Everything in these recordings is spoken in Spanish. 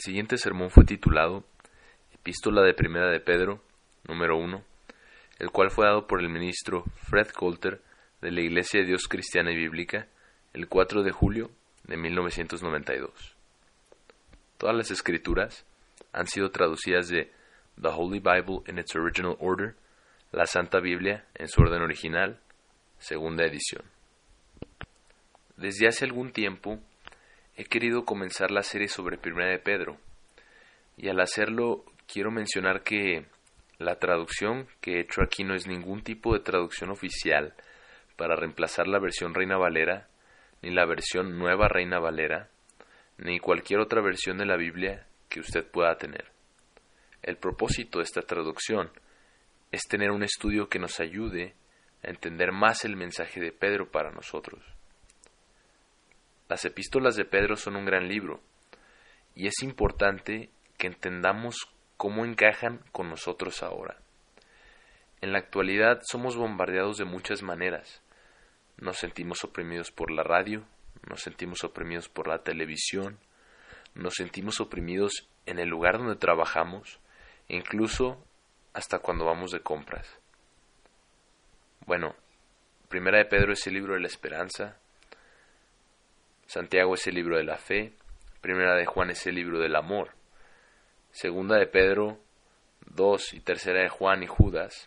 siguiente sermón fue titulado Epístola de Primera de Pedro, número 1, el cual fue dado por el ministro Fred Coulter de la Iglesia de Dios Cristiana y Bíblica el 4 de julio de 1992. Todas las escrituras han sido traducidas de The Holy Bible in its Original Order, la Santa Biblia en su orden original, segunda edición. Desde hace algún tiempo he querido comenzar la serie sobre Primera de Pedro, y al hacerlo quiero mencionar que la traducción que he hecho aquí no es ningún tipo de traducción oficial para reemplazar la versión Reina Valera, ni la versión Nueva Reina Valera, ni cualquier otra versión de la Biblia que usted pueda tener. El propósito de esta traducción es tener un estudio que nos ayude a entender más el mensaje de Pedro para nosotros. Las epístolas de Pedro son un gran libro, y es importante que entendamos cómo encajan con nosotros ahora. En la actualidad somos bombardeados de muchas maneras. Nos sentimos oprimidos por la radio, nos sentimos oprimidos por la televisión, nos sentimos oprimidos en el lugar donde trabajamos, e incluso hasta cuando vamos de compras. Bueno, Primera de Pedro es el libro de la esperanza, Santiago es el libro de la fe, Primera de Juan es el libro del amor, Segunda de Pedro, 2 y Tercera de Juan y Judas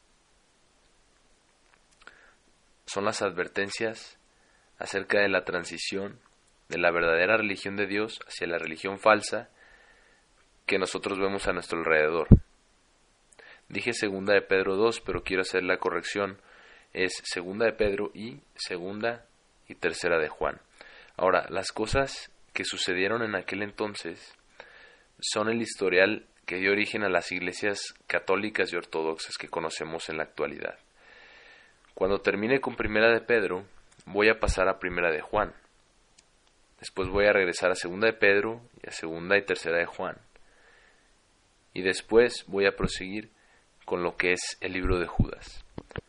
son las advertencias acerca de la transición de la verdadera religión de Dios hacia la religión falsa que nosotros vemos a nuestro alrededor. Dije Segunda de Pedro 2, pero quiero hacer la corrección, es Segunda de Pedro y Segunda y Tercera de Juan. Ahora, las cosas que sucedieron en aquel entonces son el historial que dio origen a las iglesias católicas y ortodoxas que conocemos en la actualidad. Cuando termine con Primera de Pedro, voy a pasar a Primera de Juan. Después voy a regresar a Segunda de Pedro y a Segunda y Tercera de Juan. Y después voy a proseguir con lo que es el libro de Judas.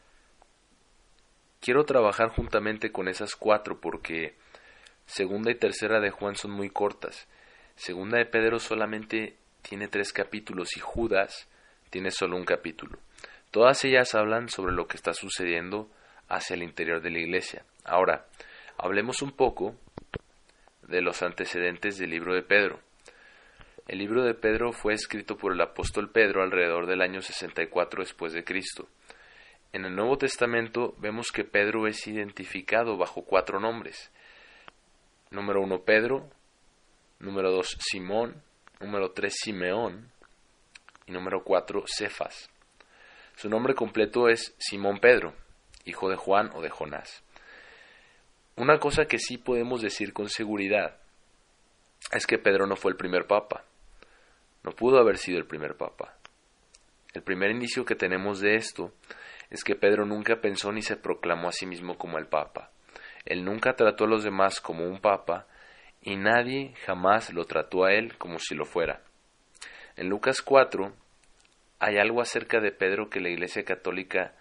Quiero trabajar juntamente con esas cuatro porque Segunda y Tercera de Juan son muy cortas. Segunda de Pedro solamente tiene 3 capítulos y Judas tiene solo un capítulo. Todas ellas hablan sobre lo que está sucediendo hacia el interior de la iglesia. Ahora, hablemos un poco de los antecedentes del libro de Pedro. El libro de Pedro fue escrito por el apóstol Pedro alrededor del año 64 después de Cristo. En el Nuevo Testamento vemos que Pedro es identificado bajo 4 nombres. Número 1, Pedro. Número 2, Simón. Número 3, Simeón. Y número 4, Cefas. Su nombre completo es Simón Pedro, hijo de Juan o de Jonás. Una cosa que sí podemos decir con seguridad es que Pedro no fue el primer papa. No pudo haber sido el primer papa. El primer indicio que tenemos de esto es que Pedro nunca pensó ni se proclamó a sí mismo como el papa. Él nunca trató a los demás como un papa y nadie jamás lo trató a él como si lo fuera. En Lucas 4 hay algo acerca de Pedro que la Iglesia Católica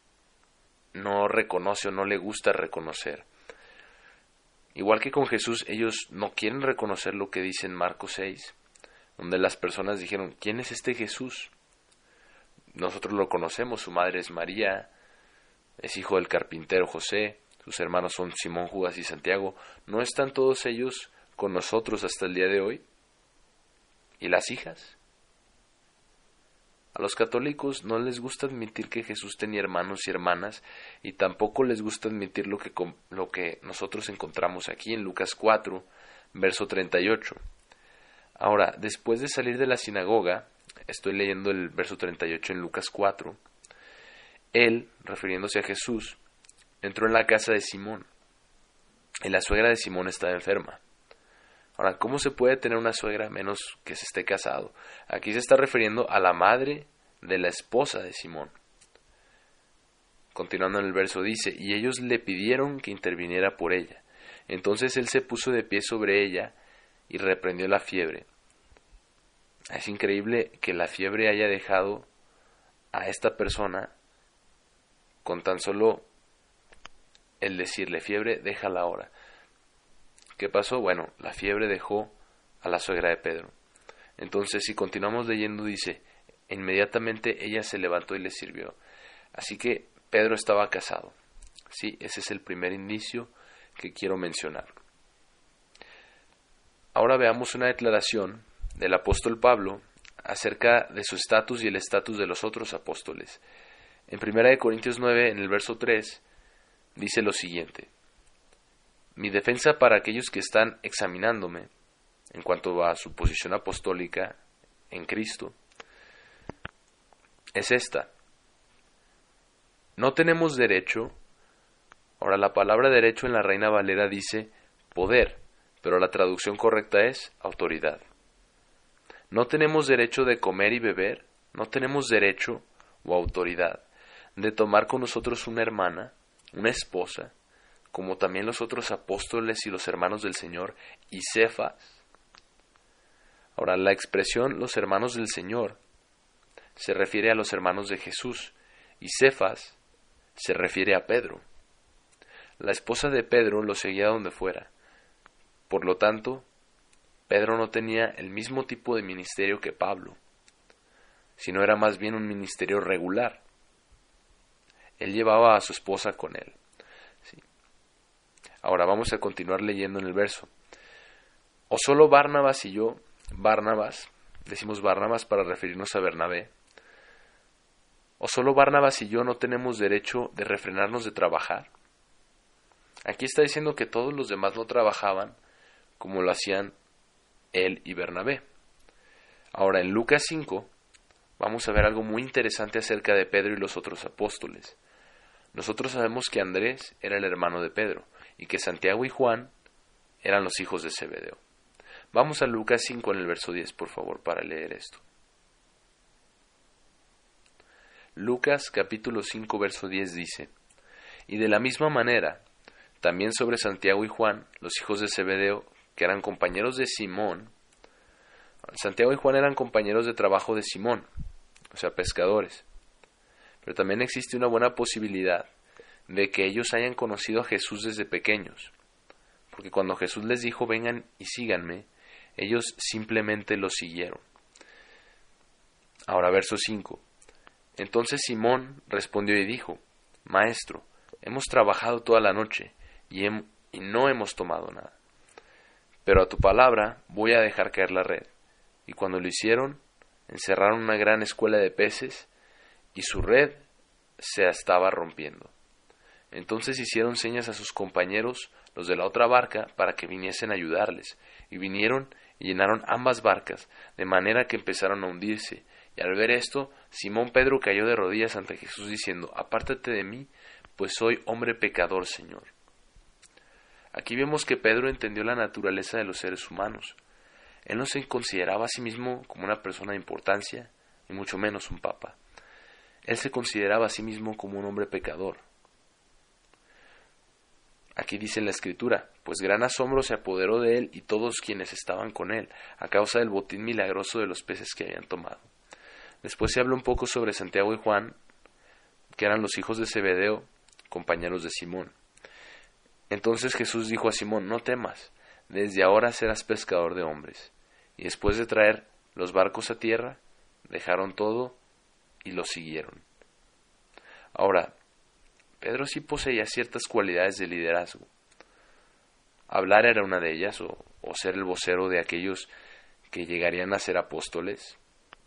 no reconoce o no le gusta reconocer. Igual que con Jesús, ellos no quieren reconocer lo que dice en Marcos 6, donde las personas dijeron, ¿quién es este Jesús? Nosotros lo conocemos, su madre es María, es hijo del carpintero José, sus hermanos son Simón, Judas y Santiago. ¿No están todos ellos con nosotros hasta el día de hoy? ¿Y las hijas? A los católicos no les gusta admitir que Jesús tenía hermanos y hermanas, y tampoco les gusta admitir lo que nosotros encontramos aquí en Lucas 4, verso 38. Ahora, después de salir de la sinagoga, estoy leyendo el verso 38 en Lucas 4, él, refiriéndose a Jesús, entró en la casa de Simón, y la suegra de Simón estaba enferma. Ahora, ¿cómo se puede tener una suegra a menos que se esté casado? Aquí se está refiriendo a la madre de la esposa de Simón. Continuando en el verso dice, y ellos le pidieron que interviniera por ella. Entonces él se puso de pie sobre ella y reprendió la fiebre. Es increíble que la fiebre haya dejado a esta persona con tan solo el decirle, fiebre, déjala ahora. ¿Qué pasó? Bueno, la fiebre dejó a la suegra de Pedro. Entonces, si continuamos leyendo, dice, inmediatamente ella se levantó y le sirvió. Así que Pedro estaba casado. Sí, ese es el primer indicio que quiero mencionar. Ahora veamos una declaración del apóstol Pablo acerca de su estatus y el estatus de los otros apóstoles. En 1 Corintios 9, en el verso 3, dice lo siguiente: mi defensa para aquellos que están examinándome en cuanto a su posición apostólica en Cristo es esta: no tenemos derecho. Ahora, la palabra derecho en la Reina Valera dice poder, pero la traducción correcta es autoridad. No tenemos derecho de comer y beber, no tenemos derecho o autoridad de tomar con nosotros una hermana, una esposa, como también los otros apóstoles y los hermanos del Señor y Cefas. Ahora, la expresión los hermanos del Señor se refiere a los hermanos de Jesús y Cefas se refiere a Pedro. La esposa de Pedro lo seguía donde fuera. Por lo tanto, Pedro no tenía el mismo tipo de ministerio que Pablo, sino era más bien un ministerio regular. Él llevaba a su esposa con él. Sí. Ahora vamos a continuar leyendo en el verso. ¿O solo Barnabas y yo, Barnabas, decimos Barnabas para referirnos a Bernabé, o solo Barnabas y yo no tenemos derecho de refrenarnos de trabajar? Aquí está diciendo que todos los demás no trabajaban como lo hacían él y Bernabé. Ahora, en Lucas 5, vamos a ver algo muy interesante acerca de Pedro y los otros apóstoles. Nosotros sabemos que Andrés era el hermano de Pedro y que Santiago y Juan eran los hijos de Zebedeo. Vamos a Lucas 5 en el verso 10, por favor, para leer esto. Lucas capítulo 5, verso 10 dice: y de la misma manera, también sobre Santiago y Juan, los hijos de Zebedeo, que eran compañeros de Simón. Santiago y Juan eran compañeros de trabajo de Simón, o sea, pescadores. Pero también existe una buena posibilidad de que ellos hayan conocido a Jesús desde pequeños, porque cuando Jesús les dijo vengan y síganme, ellos simplemente lo siguieron. Ahora, verso 5. Entonces Simón respondió y dijo: Maestro, hemos trabajado toda la noche y no hemos tomado nada, pero a tu palabra voy a dejar caer la red. Y cuando lo hicieron, encerraron una gran escuela de peces, y su red se estaba rompiendo. Entonces hicieron señas a sus compañeros, los de la otra barca, para que viniesen a ayudarles. Y vinieron y llenaron ambas barcas, de manera que empezaron a hundirse. Y al ver esto, Simón Pedro cayó de rodillas ante Jesús, diciendo: Apártate de mí, pues soy hombre pecador, Señor. Aquí vemos que Pedro entendió la naturaleza de los seres humanos. Él no se consideraba a sí mismo como una persona de importancia, y mucho menos un papa. Él se consideraba a sí mismo como un hombre pecador. Aquí dice en la Escritura: pues gran asombro se apoderó de él y todos quienes estaban con él, a causa del botín milagroso de los peces que habían tomado. Después se habla un poco sobre Santiago y Juan, que eran los hijos de Zebedeo, compañeros de Simón. Entonces Jesús dijo a Simón: no temas, desde ahora serás pescador de hombres. Y después de traer los barcos a tierra, dejaron todo y lo siguieron. Ahora, Pedro sí poseía ciertas cualidades de liderazgo. Hablar era una de ellas, o ser el vocero de aquellos que llegarían a ser apóstoles.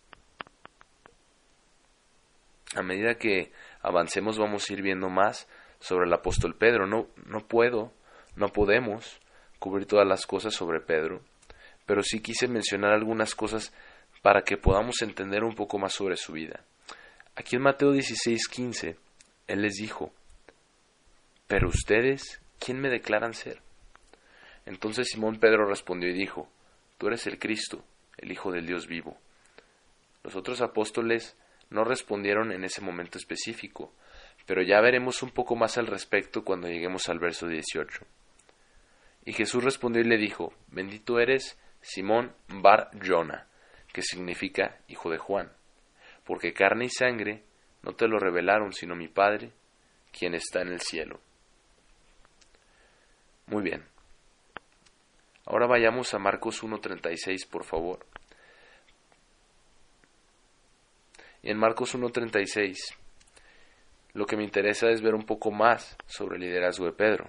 A medida que avancemos vamos a ir viendo más sobre el apóstol Pedro. No podemos cubrir todas las cosas sobre Pedro, pero sí quise mencionar algunas cosas para que podamos entender un poco más sobre su vida. Aquí en Mateo 16:15, él les dijo: pero ustedes, ¿quién me declaran ser? Entonces Simón Pedro respondió y dijo: tú eres el Cristo, el Hijo del Dios vivo. Los otros apóstoles no respondieron en ese momento específico, pero ya veremos un poco más al respecto cuando lleguemos al verso 18. Y Jesús respondió y le dijo: bendito eres, Simón Bar Jona, que significa hijo de Juan, porque carne y sangre no te lo revelaron, sino mi Padre, quien está en el cielo. Muy bien. Ahora vayamos a Marcos 1:36, por favor. Y en Marcos 1:36, lo que me interesa es ver un poco más sobre el liderazgo de Pedro.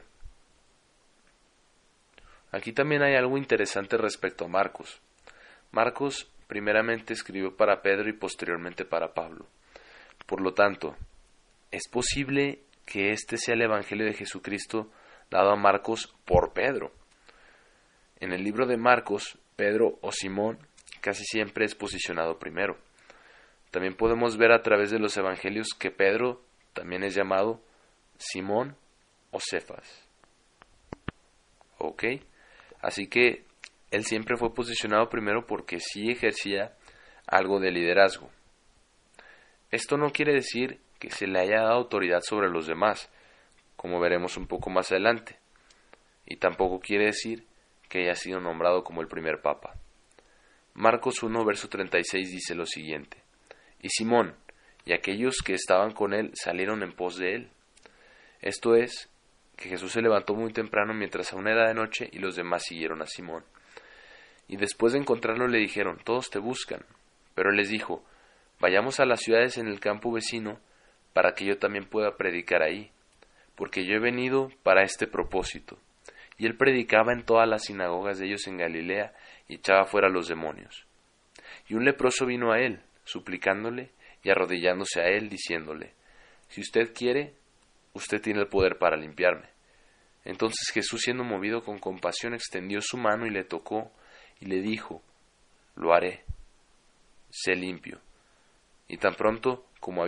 Aquí también hay algo interesante respecto a Marcos. Marcos primeramente escribió para Pedro y posteriormente para Pablo. Por lo tanto, es posible que este sea el Evangelio de Jesucristo dado a Marcos por Pedro. En el libro de Marcos, Pedro o Simón casi siempre es posicionado primero. También podemos ver a través de los evangelios que Pedro también es llamado Simón o Cefas. ¿Ok? Así que él siempre fue posicionado primero porque sí ejercía algo de liderazgo. Esto no quiere decir que se le haya dado autoridad sobre los demás, como veremos un poco más adelante, y tampoco quiere decir que haya sido nombrado como el primer papa. Marcos 1, verso 36 dice lo siguiente: Y Simón y aquellos que estaban con él salieron en pos de él. Esto es, que Jesús se levantó muy temprano mientras aún era de noche y los demás siguieron a Simón. Y después de encontrarlo le dijeron: Todos te buscan. Pero él les dijo: Vayamos a las ciudades en el campo vecino para que yo también pueda predicar ahí, porque yo he venido para este propósito. Y él predicaba en todas las sinagogas de ellos en Galilea y echaba fuera a los demonios. Y un leproso vino a él, suplicándole y arrodillándose a él, diciéndole: Si usted quiere, usted tiene el poder para limpiarme. Entonces Jesús, siendo movido con compasión, extendió su mano y le tocó, y le dijo: Lo haré, sé limpio. Y tan pronto como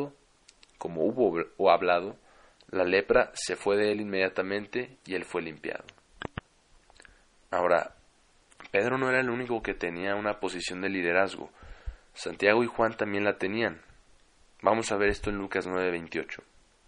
hubo hablado, la lepra se fue de él inmediatamente, y él fue limpiado. Ahora, Pedro no era el único que tenía una posición de liderazgo. Santiago y Juan también la tenían. Vamos a ver esto en Lucas 9:28.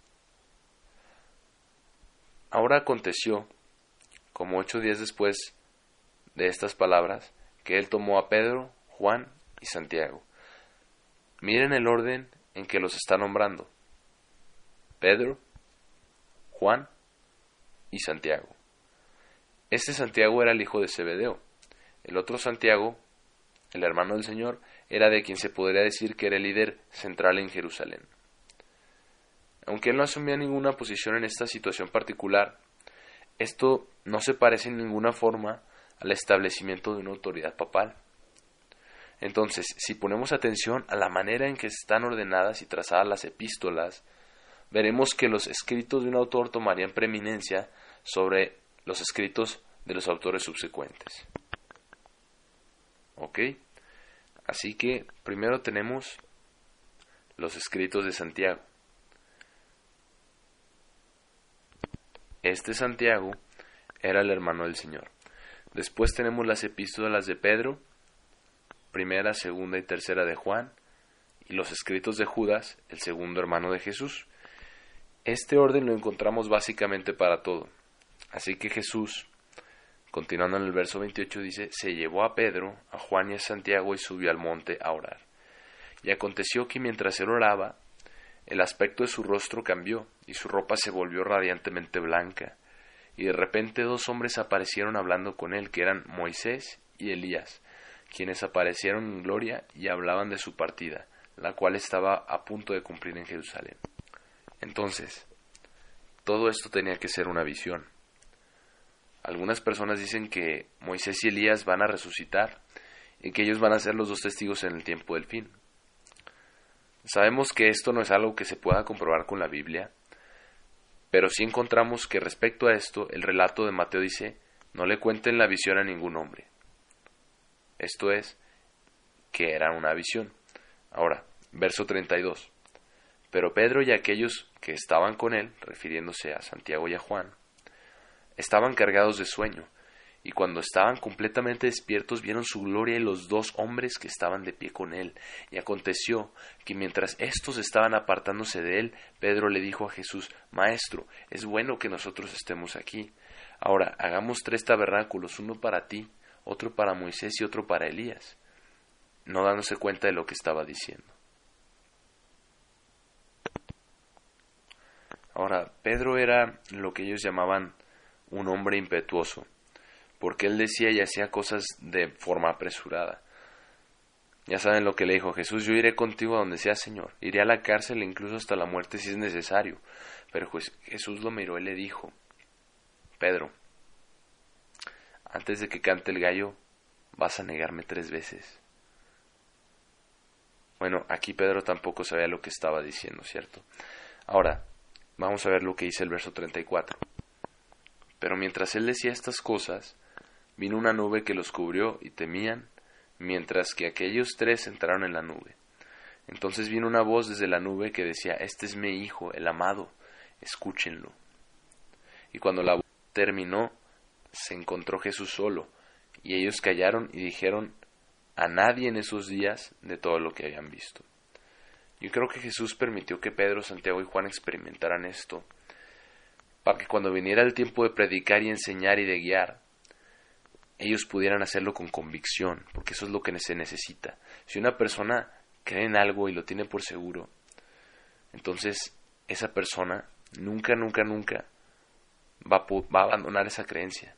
Ahora aconteció, como 8 días después de estas palabras, que él tomó a Pedro, Juan y Santiago. Miren el orden en que los está nombrando: Pedro, Juan y Santiago. Este Santiago era el hijo de Zebedeo. El otro Santiago, el hermano del Señor, era de quien se podría decir que era el líder central en Jerusalén. Aunque él no asumía ninguna posición en esta situación particular, esto no se parece en ninguna forma al establecimiento de una autoridad papal. Entonces, si ponemos atención a la manera en que están ordenadas y trazadas las epístolas, veremos que los escritos de un autor tomarían preeminencia sobre los escritos de los autores subsecuentes. ¿Ok? Así que primero tenemos los escritos de Santiago. Este Santiago era el hermano del Señor. Después tenemos las epístolas de Pedro, primera, segunda y tercera de Juan, y los escritos de Judas, el segundo hermano de Jesús. Este orden lo encontramos básicamente para todo. Así que Jesús, continuando en el verso 28, dice: Se llevó a Pedro, a Juan y a Santiago y subió al monte a orar. Y aconteció que mientras él oraba, el aspecto de su rostro cambió, y su ropa se volvió radiantemente blanca. Y de repente 2 hombres aparecieron hablando con él, que eran Moisés y Elías, quienes aparecieron en gloria y hablaban de su partida, la cual estaba a punto de cumplir en Jerusalén. Entonces, todo esto tenía que ser una visión. Algunas personas dicen que Moisés y Elías van a resucitar y que ellos van a ser los 2 testigos en el tiempo del fin. Sabemos que esto no es algo que se pueda comprobar con la Biblia, pero sí encontramos que respecto a esto, el relato de Mateo dice: no le cuenten la visión a ningún hombre. Esto es, que era una visión. Ahora, verso 32. Pero Pedro y aquellos que estaban con él, refiriéndose a Santiago y a Juan, estaban cargados de sueño, y cuando estaban completamente despiertos vieron su gloria y los 2 hombres que estaban de pie con él. Y aconteció que mientras éstos estaban apartándose de él, Pedro le dijo a Jesús: Maestro, es bueno que nosotros estemos aquí. Ahora hagamos 3 tabernáculos, uno para ti, otro para Moisés y otro para Elías, no dándose cuenta de lo que estaba diciendo. Ahora, Pedro era lo que ellos llamaban un hombre impetuoso, porque él decía y hacía cosas de forma apresurada. Ya saben lo que le dijo Jesús: yo iré contigo a donde sea, Señor. Iré a la cárcel e incluso hasta la muerte si es necesario. Pero Jesús lo miró y le dijo: Pedro, antes de que cante el gallo, vas a negarme 3 veces. Bueno, aquí Pedro tampoco sabía lo que estaba diciendo, ¿cierto? Ahora, vamos a ver lo que dice el verso 34. Pero mientras él decía estas cosas, vino una nube que los cubrió y temían, mientras que aquellos 3 entraron en la nube. Entonces vino una voz desde la nube que decía: este es mi Hijo, el amado, escúchenlo. Y cuando la voz terminó, se encontró Jesús solo, y ellos callaron y dijeron a nadie en esos días de todo lo que habían visto. Yo creo que Jesús permitió que Pedro, Santiago y Juan experimentaran esto, para que cuando viniera el tiempo de predicar y enseñar y de guiar, ellos pudieran hacerlo con convicción, porque eso es lo que se necesita. Si una persona cree en algo y lo tiene por seguro, entonces esa persona nunca va a abandonar esa creencia.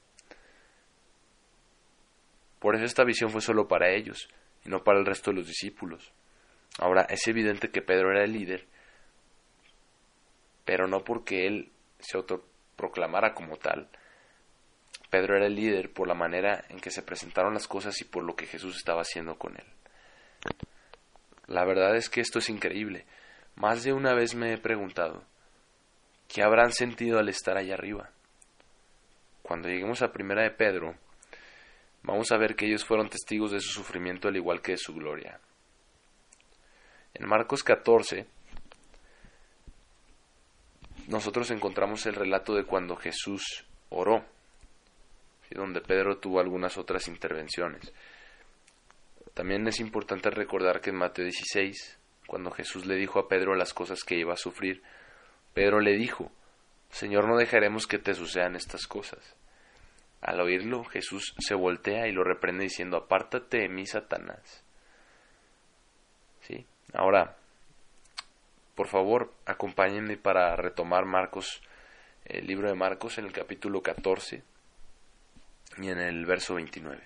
Por eso esta visión fue solo para ellos y no para el resto de los discípulos. Ahora, es evidente que Pedro era el líder, pero no porque él se autoproclamara como tal. Pedro era el líder por la manera en que se presentaron las cosas y por lo que Jesús estaba haciendo con él. La verdad es que esto es increíble. Más de una vez me he preguntado, ¿qué habrán sentido al estar allá arriba? Cuando lleguemos a Primera de Pedro, vamos a ver que ellos fueron testigos de su sufrimiento al igual que de su gloria. En Marcos 14, nosotros encontramos el relato de cuando Jesús oró, donde Pedro tuvo algunas otras intervenciones. También es importante recordar que en Mateo 16, cuando Jesús le dijo a Pedro las cosas que iba a sufrir, Pedro le dijo: Señor, no dejaremos que te sucedan estas cosas. Al oírlo, Jesús se voltea y lo reprende diciendo: apártate de mí, Satanás. ¿Sí? Ahora, por favor, acompáñenme para retomar Marcos, el libro de Marcos, en el capítulo 14 y en el verso 29.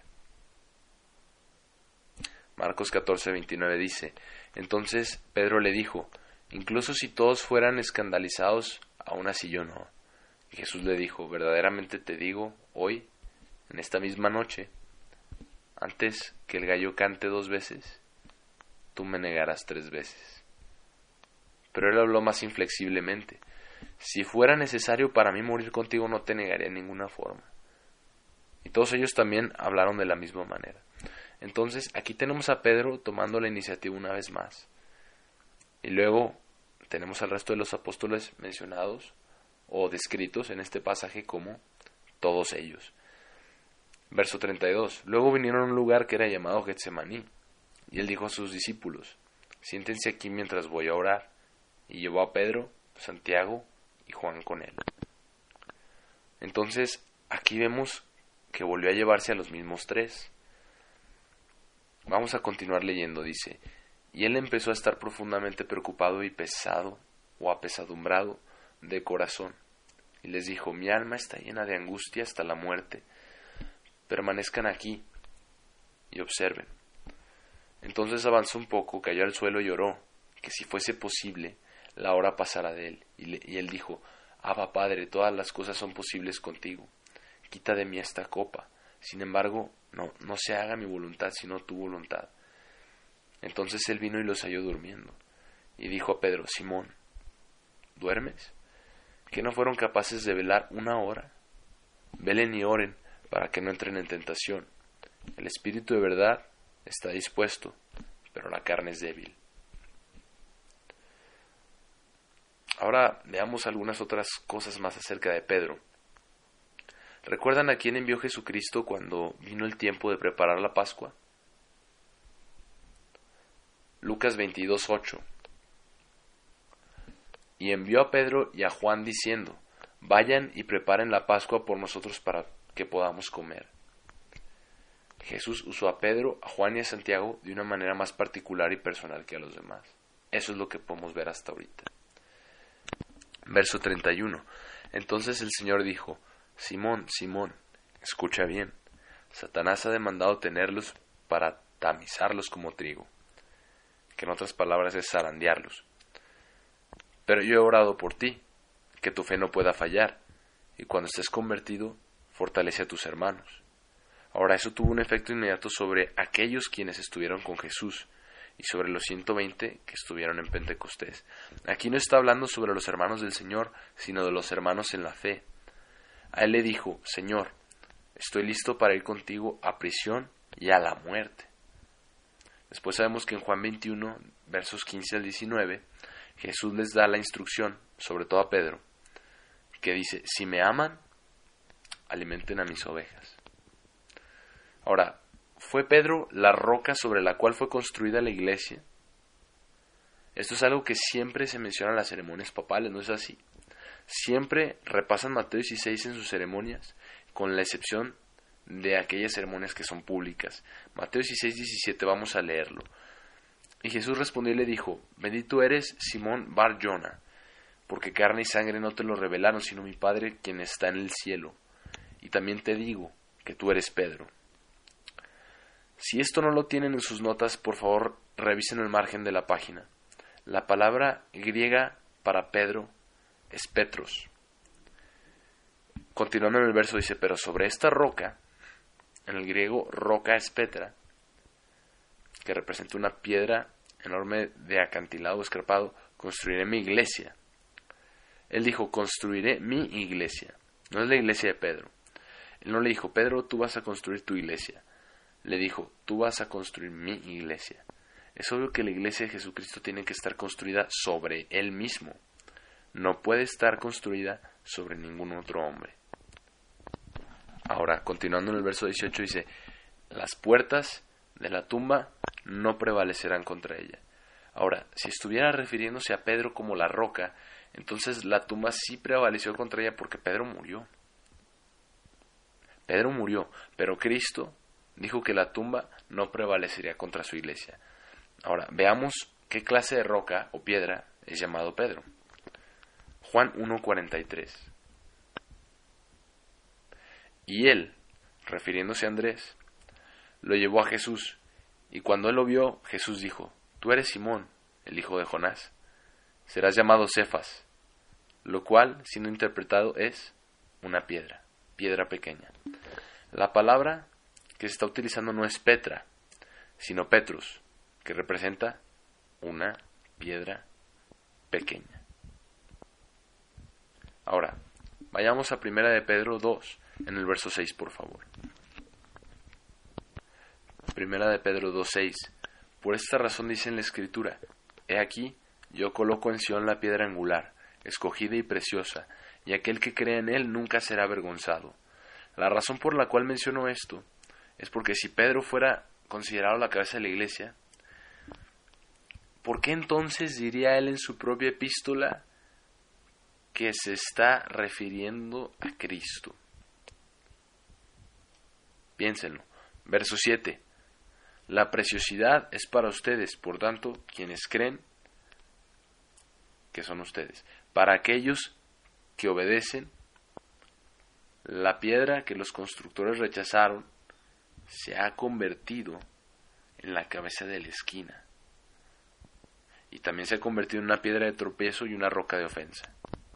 Marcos 14, 29 dice: entonces Pedro le dijo: incluso si todos fueran escandalizados, aún así yo no. Y Jesús le dijo: verdaderamente te digo, hoy, en esta misma noche, antes que el gallo cante 2 veces, tú me negarás 3 veces. Pero él habló más inflexiblemente: si fuera necesario para mí morir contigo, no te negaré en ninguna forma. Y todos ellos también hablaron de la misma manera. Entonces aquí tenemos a Pedro tomando la iniciativa una vez más. Y luego tenemos al resto de los apóstoles mencionados o descritos en este pasaje como todos ellos. Verso 32. Luego vinieron a un lugar que era llamado Getsemaní, y él dijo a sus discípulos: siéntense aquí mientras voy a orar. Y llevó a Pedro, Santiago y Juan con él. Entonces aquí vemos que volvió a llevarse a los mismos 3. Vamos a continuar leyendo. Dice: y él empezó a estar profundamente preocupado y pesado o apesadumbrado de corazón, y les dijo: mi alma está llena de angustia hasta la muerte. Permanezcan aquí y observen. Entonces avanzó un poco, cayó al suelo y oró, que si fuese posible la hora pasara de él. Y él dijo: Abba, Padre, todas las cosas son posibles contigo. Quita de mí esta copa. Sin embargo, no se haga mi voluntad, sino tu voluntad. Entonces él vino y los halló durmiendo. Y dijo a Pedro: Simón, ¿duermes? ¿Que no fueron capaces de velar 1 hora? Velen y oren, para que no entren en tentación. El espíritu de verdad está dispuesto, pero la carne es débil. Ahora veamos algunas otras cosas más acerca de Pedro. ¿Recuerdan a quién envió Jesucristo cuando vino el tiempo de preparar la Pascua? Lucas 22:8. Y envió a Pedro y a Juan diciendo: vayan y preparen la Pascua por nosotros para que podamos comer. Jesús usó a Pedro, a Juan y a Santiago de una manera más particular y personal que a los demás. Eso es lo que podemos ver hasta ahorita. Verso 31. Entonces el Señor dijo: Simón, Simón, escucha bien. Satanás ha demandado tenerlos para tamizarlos como trigo. que en otras palabras es zarandearlos. Pero yo he orado por ti, que tu fe no pueda fallar, y cuando estés convertido, fortalece a tus hermanos. Ahora, eso tuvo un efecto inmediato sobre aquellos quienes estuvieron con Jesús y sobre los 120 que estuvieron en Pentecostés. Aquí no está hablando sobre los hermanos del Señor, sino de los hermanos en la fe. A él le dijo: Señor, estoy listo para ir contigo a prisión y a la muerte. Después sabemos que en Juan 21, versos 15 al 19, Jesús les da la instrucción, sobre todo a Pedro, que dice: si me aman, alimenten a mis ovejas. Ahora, ¿fue Pedro la roca sobre la cual fue construida la iglesia? Esto es algo que siempre se menciona en las ceremonias papales, ¿no es así? Siempre repasan Mateo 16 en sus ceremonias, con la excepción de aquellas ceremonias que son públicas. Mateo 16, 17, vamos a leerlo. Y Jesús respondió y le dijo: bendito eres, Simón Bar Jona, porque carne y sangre no te lo revelaron, sino mi Padre quien está en el cielo. Y también te digo que tú eres Pedro. Si esto no lo tienen en sus notas, por favor revisen el margen de la página. La palabra griega para Pedro es Petros. Continuando en el verso dice: pero sobre esta roca, en el griego roca es Petra, que representa una piedra enorme de acantilado escarpado, construiré mi iglesia. Él dijo: construiré mi iglesia. No es la iglesia de Pedro. Él no le dijo: Pedro, tú vas a construir tu iglesia. Le dijo: tú vas a construir mi iglesia. Es obvio que la iglesia de Jesucristo tiene que estar construida sobre Él mismo. No puede estar construida sobre ningún otro hombre. Ahora, continuando en el verso 18, dice: las puertas de la tumba no prevalecerán contra ella. Ahora, si estuviera refiriéndose a Pedro como la roca, entonces la tumba sí prevaleció contra ella porque Pedro murió. Pedro murió, pero Cristo dijo que la tumba no prevalecería contra su iglesia. Ahora, veamos qué clase de roca o piedra es llamado Pedro. Juan 1:43. Y él, refiriéndose a Andrés, lo llevó a Jesús, y cuando él lo vio, Jesús dijo: tú eres Simón, el hijo de Jonás, serás llamado Cefas, lo cual, siendo interpretado, es una piedra, piedra pequeña. La palabra que se está utilizando no es Petra, sino Petrus, que representa una piedra pequeña. Ahora, vayamos a 1 de Pedro 2, en el verso 6, por favor. 1 de Pedro 2:6. Por esta razón dice en la Escritura: he aquí, yo coloco en Sión la piedra angular, escogida y preciosa, y aquel que cree en él nunca será avergonzado. La razón por la cual menciono esto es porque si Pedro fuera considerado la cabeza de la iglesia, ¿por qué entonces diría él en su propia epístola que se está refiriendo a Cristo? Piénsenlo. Verso 7. La preciosidad es para ustedes, por tanto, quienes creen que son ustedes. Para aquellos que obedecen, la piedra que los constructores rechazaron se ha convertido en la cabeza de la esquina. Y también se ha convertido en una piedra de tropiezo y una roca de ofensa.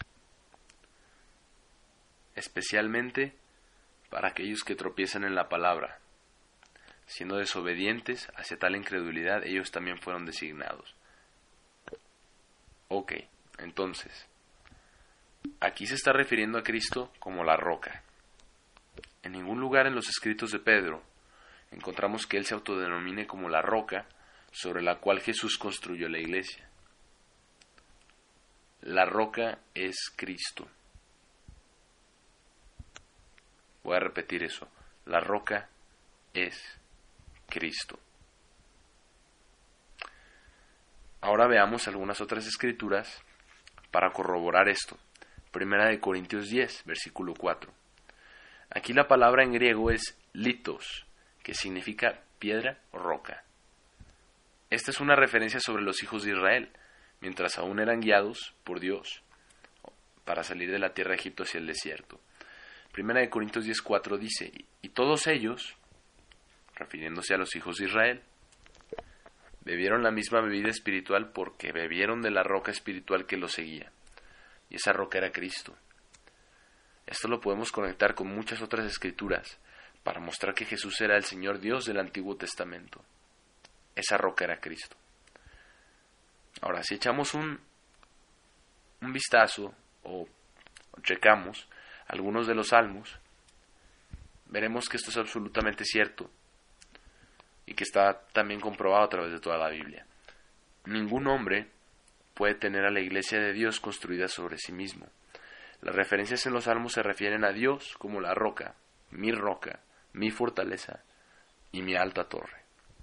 Especialmente para aquellos que tropiezan en la palabra. Siendo desobedientes hacia tal incredulidad, ellos también fueron designados. Ok, entonces, aquí se está refiriendo a Cristo como la roca. En ningún lugar en los escritos de Pedro encontramos que él se autodenomine como la roca sobre la cual Jesús construyó la iglesia. La roca es Cristo. Voy a repetir eso. La roca es Cristo. Ahora veamos algunas otras escrituras para corroborar esto. 1 de Corintios 10, versículo 4. Aquí la palabra en griego es litos, que significa piedra o roca. Esta es una referencia sobre los hijos de Israel, mientras aún eran guiados por Dios para salir de la tierra de Egipto hacia el desierto. 1 de Corintios 10:4 dice: y todos ellos, refiriéndose a los hijos de Israel, Bebieron la misma bebida espiritual porque bebieron de la roca espiritual que los seguía. Y esa roca era Cristo. Esto lo podemos conectar con muchas otras escrituras para mostrar que Jesús era el Señor Dios del Antiguo Testamento. Esa roca era Cristo. Ahora, si echamos un vistazo o checamos algunos de los salmos, veremos que esto es absolutamente cierto y que está también comprobado a través de toda la Biblia. Ningún hombre puede tener a la iglesia de Dios construida sobre sí mismo. Las referencias en los salmos se refieren a Dios como la roca, mi fortaleza y mi alta torre.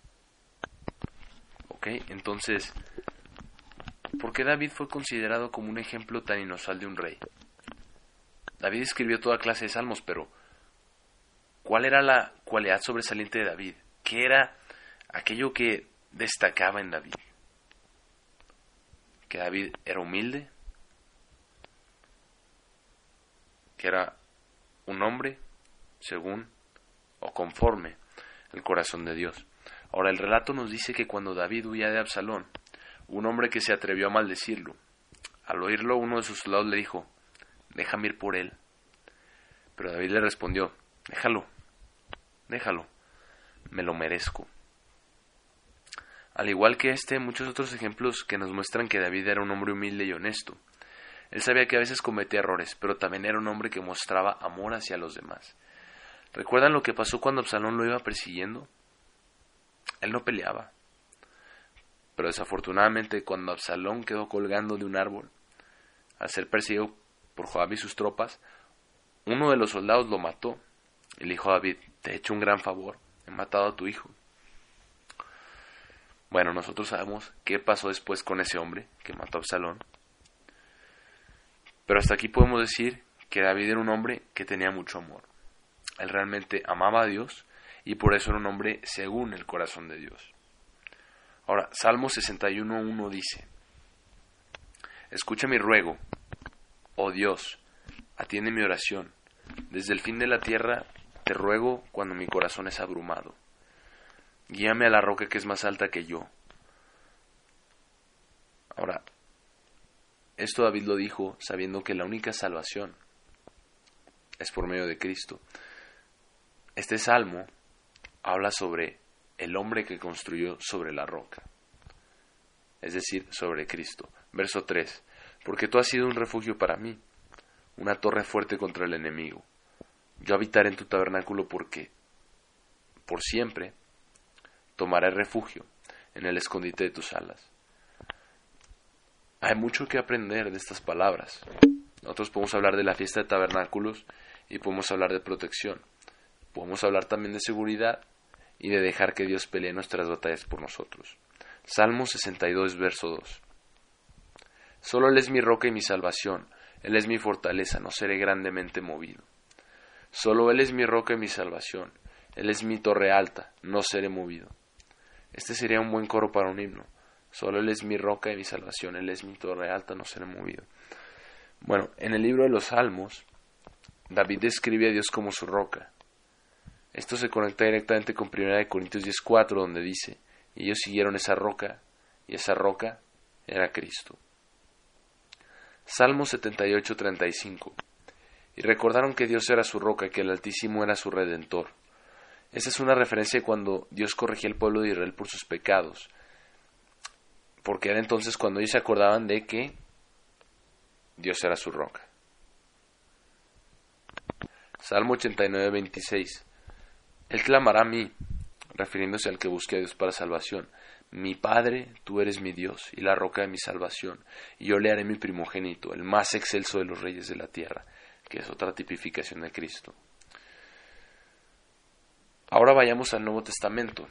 ¿Ok? Entonces, ¿por qué David fue considerado como un ejemplo tan inusual de un rey? David escribió toda clase de salmos, pero ¿cuál era la cualidad sobresaliente de David? ¿Qué era aquello que destacaba en David? ¿Que David era humilde? ¿Que era un hombre según o conforme el corazón de Dios? Ahora, el relato nos dice que cuando David huía de Absalón, un hombre que se atrevió a maldecirlo. Al oírlo, uno de sus soldados le dijo: déjame ir por él. Pero David le respondió: déjalo, me lo merezco. Al igual que muchos otros ejemplos que nos muestran que David era un hombre humilde y honesto. Él sabía que a veces cometía errores, pero también era un hombre que mostraba amor hacia los demás. ¿Recuerdan lo que pasó cuando Absalón lo iba persiguiendo? Él no peleaba. Pero desafortunadamente, cuando Absalón quedó colgando de un árbol, al ser perseguido por Joab y sus tropas, uno de los soldados lo mató. Y le dijo a David: te he hecho un gran favor, he matado a tu hijo. Bueno, nosotros sabemos qué pasó después con ese hombre que mató a Absalón. Pero hasta aquí podemos decir que David era un hombre que tenía mucho amor. Él realmente amaba a Dios y por eso era un hombre según el corazón de Dios. Ahora, Salmo 61:1 dice: escucha mi ruego, oh Dios, atiende mi oración. Desde el fin de la tierra te ruego cuando mi corazón es abrumado. Guíame a la roca que es más alta que yo. Ahora, esto David lo dijo sabiendo que la única salvación es por medio de Cristo. Este salmo habla sobre el hombre que construyó sobre la roca, es decir, sobre Cristo. Verso 3: porque tú has sido un refugio para mí, una torre fuerte contra el enemigo. Yo habitaré en tu tabernáculo porque, por siempre, tomaré refugio en el escondite de tus alas. Hay mucho que aprender de estas palabras. Nosotros podemos hablar de la fiesta de tabernáculos y podemos hablar de protección. Podemos hablar también de seguridad y de dejar que Dios pelee nuestras batallas por nosotros. Salmo 62, verso 2. Solo Él es mi roca y mi salvación. Él es mi fortaleza, no seré grandemente movido. Solo Él es mi roca y mi salvación. Él es mi torre alta, no seré movido. Este sería un buen coro para un himno. Solo Él es mi roca y mi salvación. Él es mi torre alta, no seré movido. Bueno, en el libro de los Salmos, David describe a Dios como su roca. Esto se conecta directamente con 1 Corintios 10:4, donde dice: y ellos siguieron esa roca, y esa roca era Cristo. Salmo 78:35. Y recordaron que Dios era su roca, que el Altísimo era su Redentor. Esta es una referencia cuando Dios corregía al pueblo de Israel por sus pecados, porque era entonces cuando ellos se acordaban de que Dios era su roca. Salmo 89:26. Él clamará a mí, refiriéndose al que busque a Dios para salvación: mi Padre, tú eres mi Dios y la roca de mi salvación, y yo le haré mi primogénito, el más excelso de los reyes de la tierra, que es otra tipificación de Cristo. Ahora vayamos al Nuevo Testamento.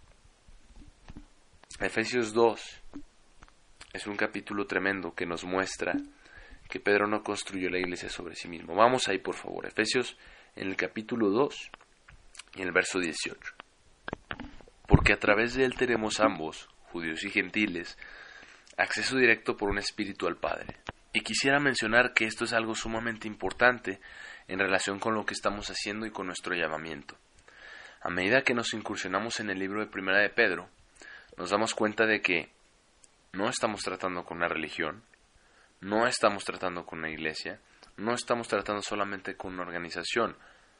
Efesios 2 es un capítulo tremendo que nos muestra que Pedro no construyó la iglesia sobre sí mismo. Vamos ahí, por favor. Efesios en el capítulo 2 y en el verso 18. Porque a través de él tenemos ambos, judíos y gentiles, acceso directo por un espíritu al Padre. Y quisiera mencionar que esto es algo sumamente importante en relación con lo que estamos haciendo y con nuestro llamamiento. A medida que nos incursionamos en el libro de Primera de Pedro, nos damos cuenta de que no estamos tratando con una religión, no estamos tratando con una iglesia, no estamos tratando solamente con una organización.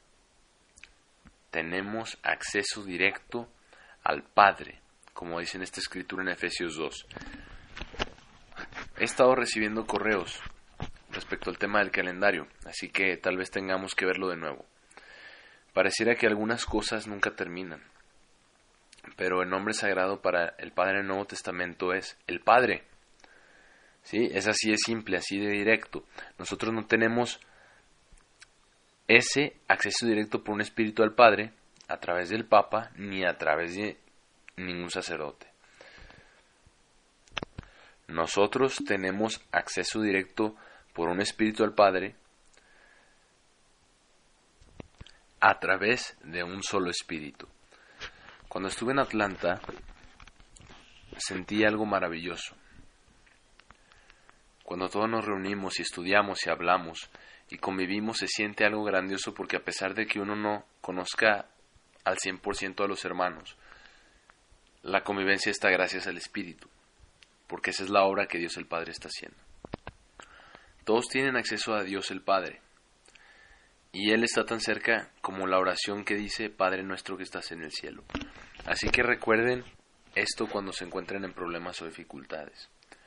Tenemos acceso directo al Padre, como dice en esta escritura en Efesios 2. He estado recibiendo correos respecto al tema del calendario, así que tal vez tengamos que verlo de nuevo. Pareciera que algunas cosas nunca terminan, pero el nombre sagrado para el Padre en el Nuevo Testamento es el Padre. ¿Sí? Es así de simple, así de directo. Nosotros no tenemos ese acceso directo por un espíritu al Padre a través del Papa ni a través de ningún sacerdote. Nosotros tenemos acceso directo por un espíritu al Padre a través de un solo espíritu. Cuando estuve en Atlanta, sentí algo maravilloso. Cuando todos nos reunimos y estudiamos y hablamos y convivimos, se siente algo grandioso, porque a pesar de que uno no conozca al 100% a los hermanos, la convivencia está gracias al Espíritu, porque esa es la obra que Dios el Padre está haciendo. Todos tienen acceso a Dios el Padre, y Él está tan cerca como la oración que dice: Padre nuestro que estás en el cielo. Así que recuerden esto cuando se encuentren en problemas o dificultades,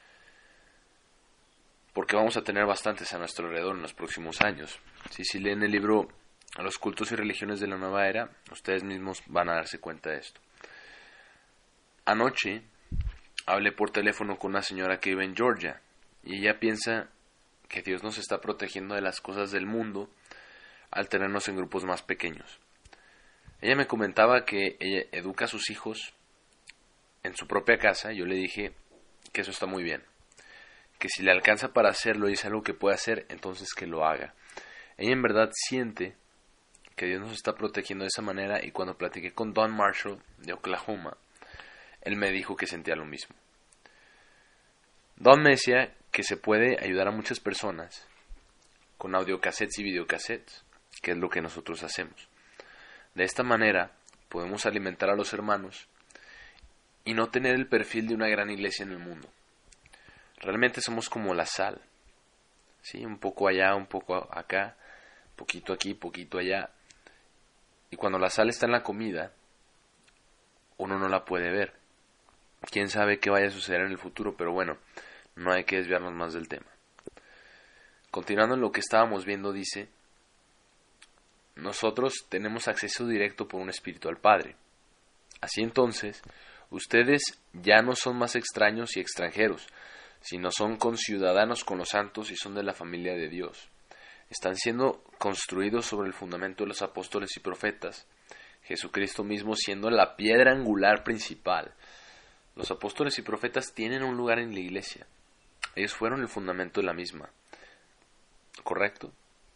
porque vamos a tener bastantes a nuestro alrededor en los próximos años. Si leen el libro Los cultos y religiones de la nueva era, ustedes mismos van a darse cuenta de esto. Anoche hablé por teléfono con una señora que vive en Georgia, y ella piensa que Dios nos está protegiendo de las cosas del mundo al tenernos en grupos más pequeños. Ella me comentaba que ella educa a sus hijos en su propia casa. Yo le dije que eso está muy bien, que si le alcanza para hacerlo y es algo que puede hacer, entonces que lo haga. Ella en verdad siente que Dios nos está protegiendo de esa manera, y cuando platiqué con Don Marshall de Oklahoma, él me dijo que sentía lo mismo. Don me decía que se puede ayudar a muchas personas con audiocassettes y videocassettes, que es lo que nosotros hacemos. De esta manera podemos alimentar a los hermanos y no tener el perfil de una gran iglesia en el mundo. Realmente somos como la sal, ¿sí? Un poco allá, un poco acá, poquito aquí, poquito allá. Y cuando la sal está en la comida, uno no la puede ver. Quién sabe qué vaya a suceder en el futuro, pero bueno, no hay que desviarnos más del tema. Continuando en lo que estábamos viendo, dice: nosotros tenemos acceso directo por un espíritu al Padre. Así entonces, ustedes ya no son más extraños y extranjeros, sino son conciudadanos con los santos y son de la familia de Dios. Están siendo construidos sobre el fundamento de los apóstoles y profetas, Jesucristo mismo siendo la piedra angular principal. Los apóstoles y profetas tienen un lugar en la iglesia. Ellos fueron el fundamento de la misma. ¿Correcto?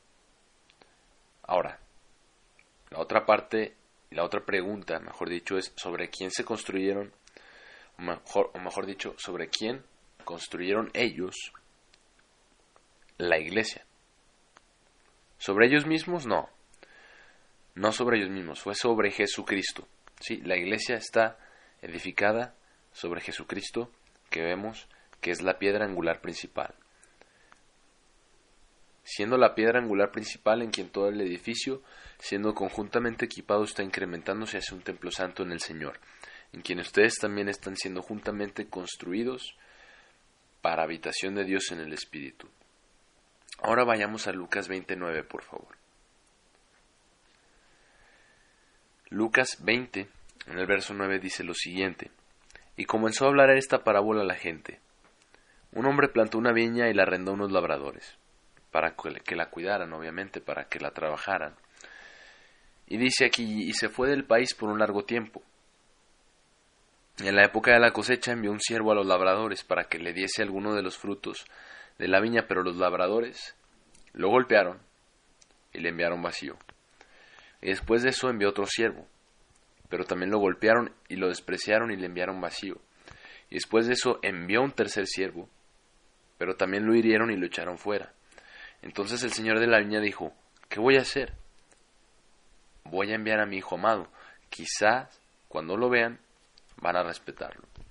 Ahora, la otra parte, la otra pregunta, mejor dicho, es sobre quién se construyeron, o mejor dicho, sobre quién construyeron ellos la iglesia. ¿Sobre ellos mismos? No. No sobre ellos mismos, fue sobre Jesucristo. Sí, la iglesia está edificada sobre Jesucristo, que vemos que es la piedra angular principal. Siendo la piedra angular principal en quien todo el edificio, siendo conjuntamente equipado, está incrementándose hacia un templo santo en el Señor, en quien ustedes también están siendo juntamente construidos para habitación de Dios en el Espíritu. Ahora vayamos a Lucas 29, por favor. Lucas 20, en el verso 9, dice lo siguiente: y comenzó a hablar esta parábola a la gente. Un hombre plantó una viña y la arrendó a unos labradores, para que la cuidaran, obviamente, para que la trabajaran. Y dice aquí: y se fue del país por un largo tiempo. Y en la época de la cosecha envió un siervo a los labradores para que le diese alguno de los frutos de la viña, pero los labradores lo golpearon y le enviaron vacío. Y después de eso envió otro siervo, pero también lo golpearon y lo despreciaron y le enviaron vacío. Y después de eso envió un tercer siervo, pero también lo hirieron y lo echaron fuera. Entonces el señor de la viña dijo: ¿qué voy a hacer? Voy a enviar a mi hijo amado. Quizás cuando lo vean van a respetarlo.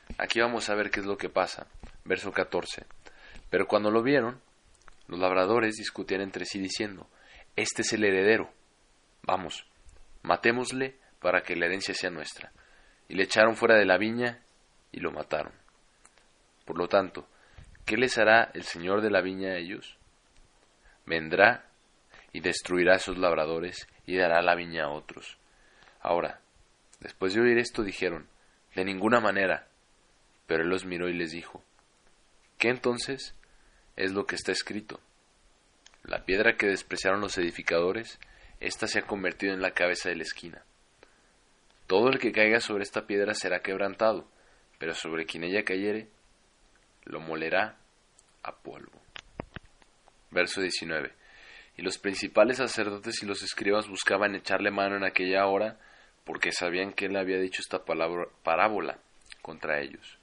Aquí vamos a ver qué es lo que pasa. Verso 14. Pero cuando lo vieron, los labradores discutían entre sí diciendo: este es el heredero. Vamos, matémosle para que la herencia sea nuestra. Y le echaron fuera de la viña y lo mataron. Por lo tanto, ¿qué les hará el señor de la viña a ellos? Vendrá y destruirá a esos labradores y dará la viña a otros. Ahora, después de oír esto dijeron: de ninguna manera. Pero él los miró y les dijo: ¿qué entonces es lo que está escrito? La piedra que despreciaron los edificadores, ésta se ha convertido en la cabeza de la esquina. Todo el que caiga sobre esta piedra será quebrantado, pero sobre quien ella cayere, lo molerá a polvo. Verso 19. Y los principales sacerdotes y los escribas buscaban echarle mano en aquella hora, porque sabían que él había dicho esta parábola contra ellos.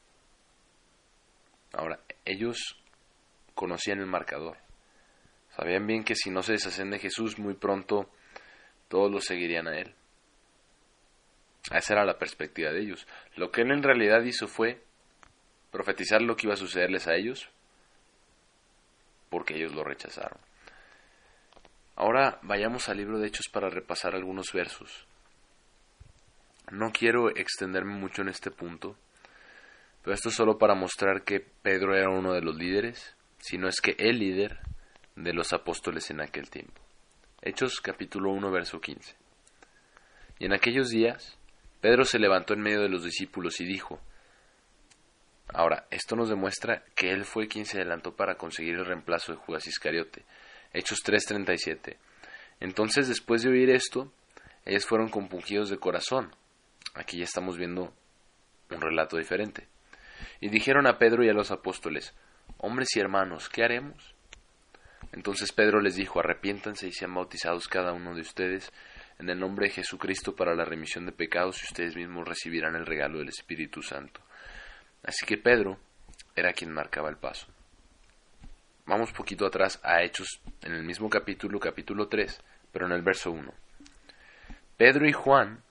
Ahora, ellos conocían el marcador. Sabían bien que si no se deshacían de Jesús, muy pronto todos lo seguirían a él. Esa era la perspectiva de ellos. Lo que él en realidad hizo fue profetizar lo que iba a sucederles a ellos, porque ellos lo rechazaron. Ahora vayamos al libro de Hechos para repasar algunos versos. No quiero extenderme mucho en este punto, pero esto es solo para mostrar que Pedro era uno de los líderes, si no es que el líder de los apóstoles en aquel tiempo. Hechos capítulo 1, verso 15. Y en aquellos días, Pedro se levantó en medio de los discípulos y dijo. Ahora, esto nos demuestra que él fue quien se adelantó para conseguir el reemplazo de Judas Iscariote. Hechos 3:37. Entonces, después de oír esto, ellos fueron compungidos de corazón. Aquí ya estamos viendo un relato diferente. Y dijeron a Pedro y a los apóstoles: hombres y hermanos, ¿qué haremos? Entonces Pedro les dijo: arrepiéntanse y sean bautizados cada uno de ustedes en el nombre de Jesucristo para la remisión de pecados, y ustedes mismos recibirán el regalo del Espíritu Santo. Así que Pedro era quien marcaba el paso. Vamos poquito atrás a Hechos, en el mismo capítulo 3, pero en el verso 1. Pedro y Juan,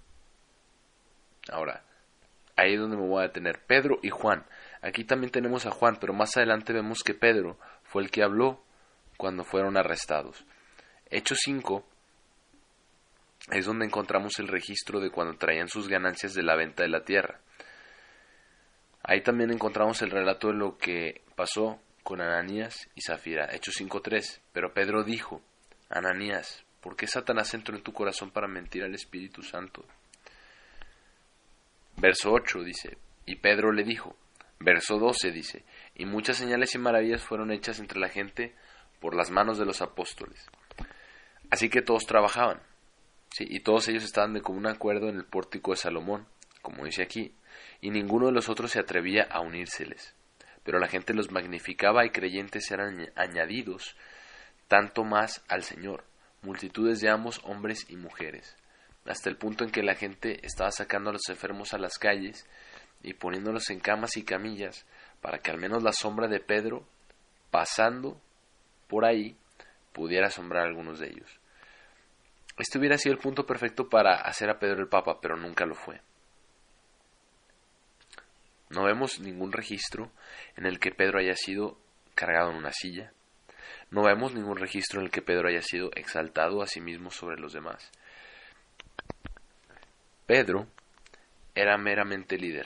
ahora, ahí es donde me voy a detener, Pedro y Juan. Aquí también tenemos a Juan, pero más adelante vemos que Pedro fue el que habló cuando fueron arrestados. Hechos 5 es donde encontramos el registro de cuando traían sus ganancias de la venta de la tierra. Ahí también encontramos el relato de lo que pasó con Ananías y Zafira. Hechos 5:3. Pero Pedro dijo: Ananías, ¿por qué Satanás entró en tu corazón para mentir al Espíritu Santo? Verso 8 dice: y Pedro le dijo. Verso 12 dice: y muchas señales y maravillas fueron hechas entre la gente por las manos de los apóstoles. Así que todos trabajaban, ¿sí? Y todos ellos estaban de común acuerdo en el pórtico de Salomón, como dice aquí, y ninguno de los otros se atrevía a unírseles. Pero la gente los magnificaba y creyentes eran añadidos tanto más al Señor, multitudes de ambos, hombres y mujeres, hasta el punto en que la gente estaba sacando a los enfermos a las calles y poniéndolos en camas y camillas, para que al menos la sombra de Pedro, pasando por ahí, pudiera asombrar a algunos de ellos. Este hubiera sido el punto perfecto para hacer a Pedro el Papa, pero nunca lo fue. No vemos ningún registro en el que Pedro haya sido cargado en una silla. No vemos ningún registro en el que Pedro haya sido exaltado a sí mismo sobre los demás. Pedro era meramente líder.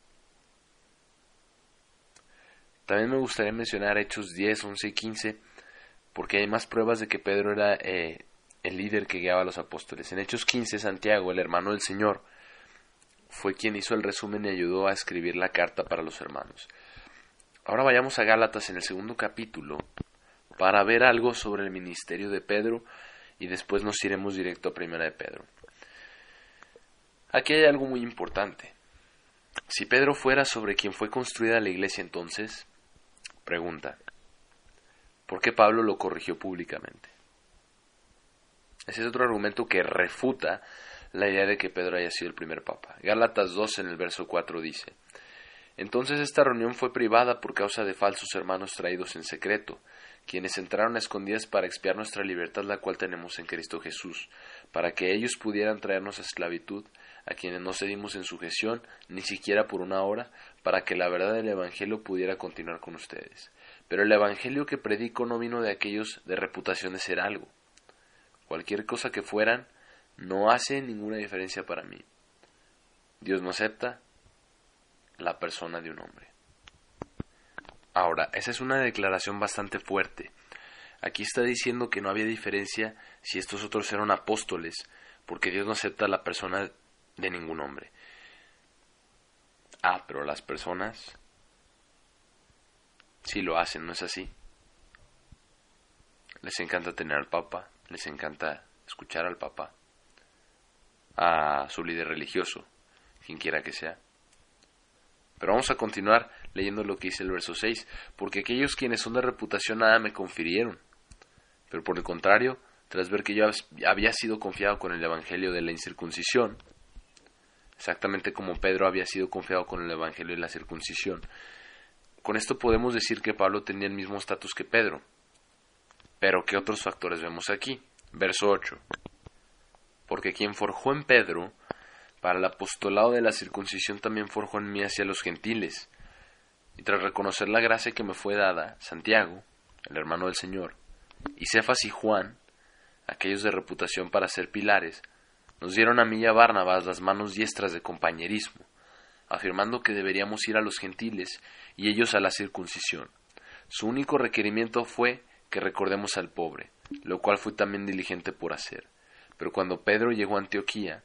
También me gustaría mencionar Hechos 10, 11 y 15, porque hay más pruebas de que Pedro era el líder que guiaba a los apóstoles. En Hechos 15, Santiago, el hermano del Señor, fue quien hizo el resumen y ayudó a escribir la carta para los hermanos. Ahora vayamos a Gálatas en el 2 capítulo para ver algo sobre el ministerio de Pedro y después nos iremos directo a 1 de Pedro. Aquí hay algo muy importante. Si Pedro fuera sobre quien fue construida la iglesia entonces, pregunta, ¿por qué Pablo lo corrigió públicamente? Ese es otro argumento que refuta la idea de que Pedro haya sido el primer papa. Gálatas 2 en el verso 4 dice: entonces esta reunión fue privada por causa de falsos hermanos traídos en secreto, quienes entraron a escondidas para expiar nuestra libertad, la cual tenemos en Cristo Jesús, para que ellos pudieran traernos a esclavitud a quienes no cedimos en sujeción ni siquiera por una hora, para que la verdad del Evangelio pudiera continuar con ustedes. Pero el Evangelio que predico no vino de aquellos de reputación de ser algo. Cualquier cosa que fueran, no hace ninguna diferencia para mí. Dios no acepta la persona de un hombre. Ahora, esa es una declaración bastante fuerte. Aquí está diciendo que no había diferencia si estos otros eran apóstoles, porque Dios no acepta la persona de ningún hombre. Pero las personas sí lo hacen, ¿no es así? Les encanta tener al Papa, les encanta escuchar al Papa, a su líder religioso, quien quiera que sea. Pero vamos a continuar leyendo lo que dice el verso 6, porque aquellos quienes son de reputación nada me confirieron, pero por el contrario, tras ver que yo había sido confiado con el evangelio de la incircuncisión, exactamente como Pedro había sido confiado con el evangelio de la circuncisión, con esto podemos decir que Pablo tenía el mismo estatus que Pedro. Pero ¿qué otros factores vemos aquí? Verso 8. Porque quien forjó en Pedro para el apostolado de la circuncisión también forjó en mí hacia los gentiles. Y tras reconocer la gracia que me fue dada, Santiago, el hermano del Señor, y Cefas y Juan, aquellos de reputación para ser pilares, nos dieron a mí y a Barnabas las manos diestras de compañerismo, afirmando que deberíamos ir a los gentiles y ellos a la circuncisión. Su único requerimiento fue que recordemos al pobre, lo cual fui también diligente por hacer. Pero cuando Pedro llegó a Antioquía,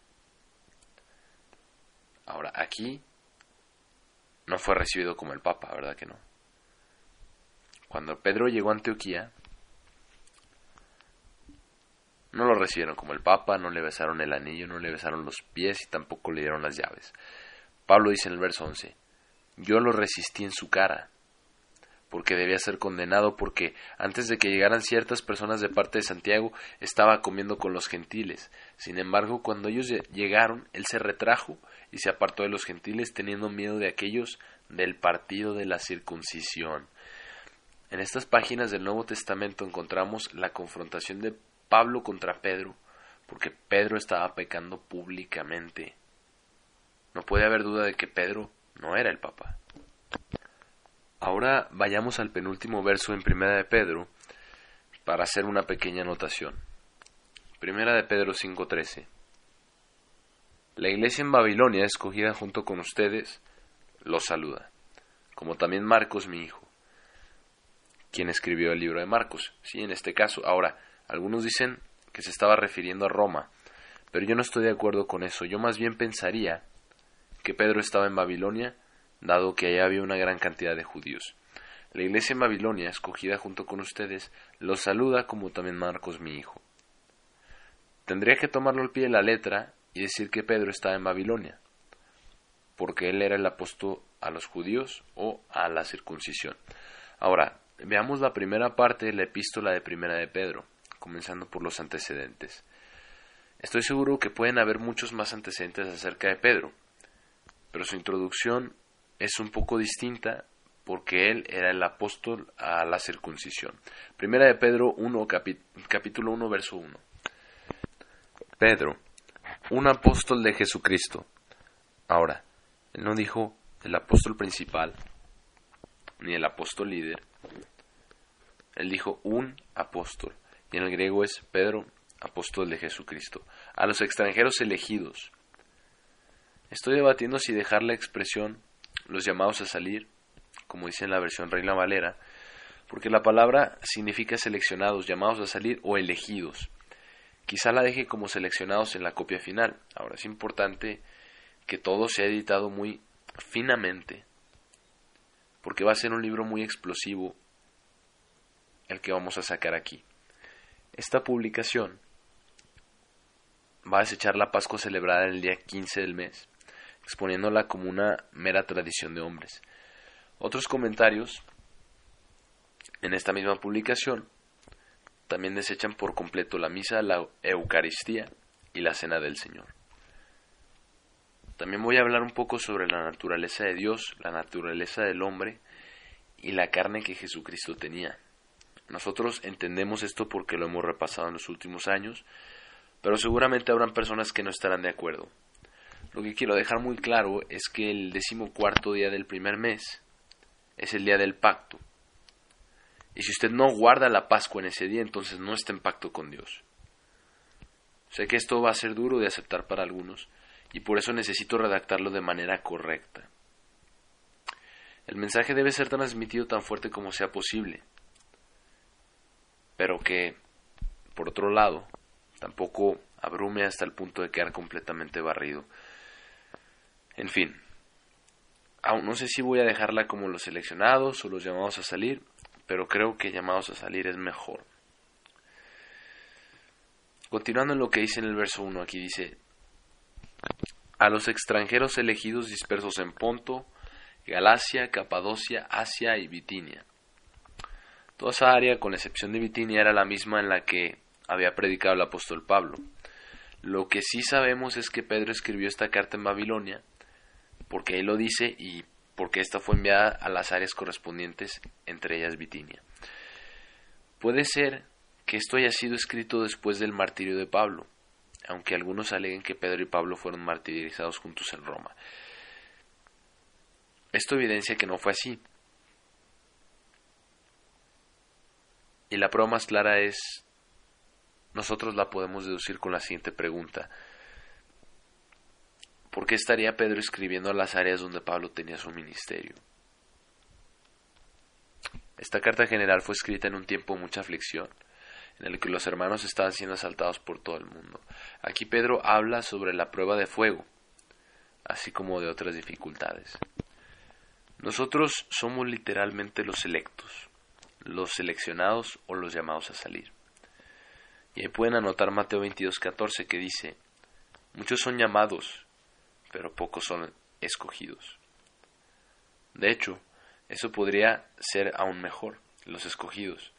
ahora aquí no fue recibido como el Papa, ¿verdad que no? Cuando Pedro llegó a Antioquía, no lo recibieron como el Papa, no le besaron el anillo, no le besaron los pies y tampoco le dieron las llaves. Pablo dice en el verso 11, yo lo resistí en su cara, porque debía ser condenado, porque antes de que llegaran ciertas personas de parte de Santiago, estaba comiendo con los gentiles. Sin embargo, cuando ellos llegaron, él se retrajo y se apartó de los gentiles, teniendo miedo de aquellos del partido de la circuncisión. En estas páginas del Nuevo Testamento encontramos la confrontación de Pablo contra Pedro, porque Pedro estaba pecando públicamente. No puede haber duda de que Pedro no era el Papa. Ahora vayamos al penúltimo verso en Primera de Pedro para hacer una pequeña anotación. Primera de Pedro 5:13. La iglesia en Babilonia, escogida junto con ustedes, los saluda, como también Marcos, mi hijo, quien escribió el libro de Marcos. Sí, en este caso. Ahora, algunos dicen que se estaba refiriendo a Roma, pero yo no estoy de acuerdo con eso. Yo más bien pensaría que Pedro estaba en Babilonia, dado que allá había una gran cantidad de judíos. La iglesia en Babilonia, escogida junto con ustedes, los saluda como también Marcos, mi hijo. Tendría que tomarlo al pie de la letra y decir que Pedro estaba en Babilonia, porque él era el apóstol a los judíos o a la circuncisión. Ahora, veamos la primera parte de la epístola de Primera de Pedro, comenzando por los antecedentes. Estoy seguro que pueden haber muchos más antecedentes acerca de Pedro, pero su introducción es un poco distinta porque él era el apóstol a la circuncisión. Primera de Pedro 1, capítulo 1, verso 1. Pedro, un apóstol de Jesucristo. Ahora, él no dijo el apóstol principal, ni el apóstol líder. Él dijo un apóstol, y en el griego es Pedro, apóstol de Jesucristo. A los extranjeros elegidos. Estoy debatiendo si dejar la expresión los llamados a salir, como dice en la versión Reina Valera, porque la palabra significa seleccionados, llamados a salir o elegidos. Quizá la deje como seleccionados en la copia final. Ahora es importante que todo sea editado muy finamente, porque va a ser un libro muy explosivo el que vamos a sacar aquí. Esta publicación va a desechar la Pascua celebrada el día 15 del mes, exponiéndola como una mera tradición de hombres. Otros comentarios en esta misma publicación también desechan por completo la misa, la Eucaristía y la Cena del Señor. También voy a hablar un poco sobre la naturaleza de Dios, la naturaleza del hombre y la carne que Jesucristo tenía. Nosotros entendemos esto porque lo hemos repasado en los últimos años, pero seguramente habrán personas que no estarán de acuerdo. Lo que quiero dejar muy claro es que el 14º día del primer mes es el día del pacto. Y si usted no guarda la Pascua en ese día, entonces no está en pacto con Dios. Sé que esto va a ser duro de aceptar para algunos, y por eso necesito redactarlo de manera correcta. El mensaje debe ser transmitido tan fuerte como sea posible, pero que, por otro lado, tampoco abrume hasta el punto de quedar completamente barrido. En fin, aún no sé si voy a dejarla como los seleccionados o los llamados a salir, pero creo que llamados a salir es mejor. Continuando en lo que dice en el verso 1, aquí dice: a los extranjeros elegidos dispersos en Ponto, Galacia, Capadocia, Asia y Bitinia. Toda esa área, con la excepción de Bitinia, era la misma en la que había predicado el apóstol Pablo. Lo que sí sabemos es que Pedro escribió esta carta en Babilonia, porque ahí lo dice, y porque esta fue enviada a las áreas correspondientes, entre ellas Bitinia. Puede ser que esto haya sido escrito después del martirio de Pablo, aunque algunos aleguen que Pedro y Pablo fueron martirizados juntos en Roma. Esto evidencia que no fue así. Y la prueba más clara es, nosotros la podemos deducir con la siguiente pregunta: ¿por qué estaría Pedro escribiendo a las áreas donde Pablo tenía su ministerio? Esta carta general fue escrita en un tiempo de mucha aflicción, en el que los hermanos estaban siendo asaltados por todo el mundo. Aquí Pedro habla sobre la prueba de fuego, así como de otras dificultades. Nosotros somos literalmente los selectos, los seleccionados o los llamados a salir. Y ahí pueden anotar Mateo 22:14, que dice: muchos son llamados, pero pocos son escogidos. De hecho, eso podría ser aún mejor, los escogidos.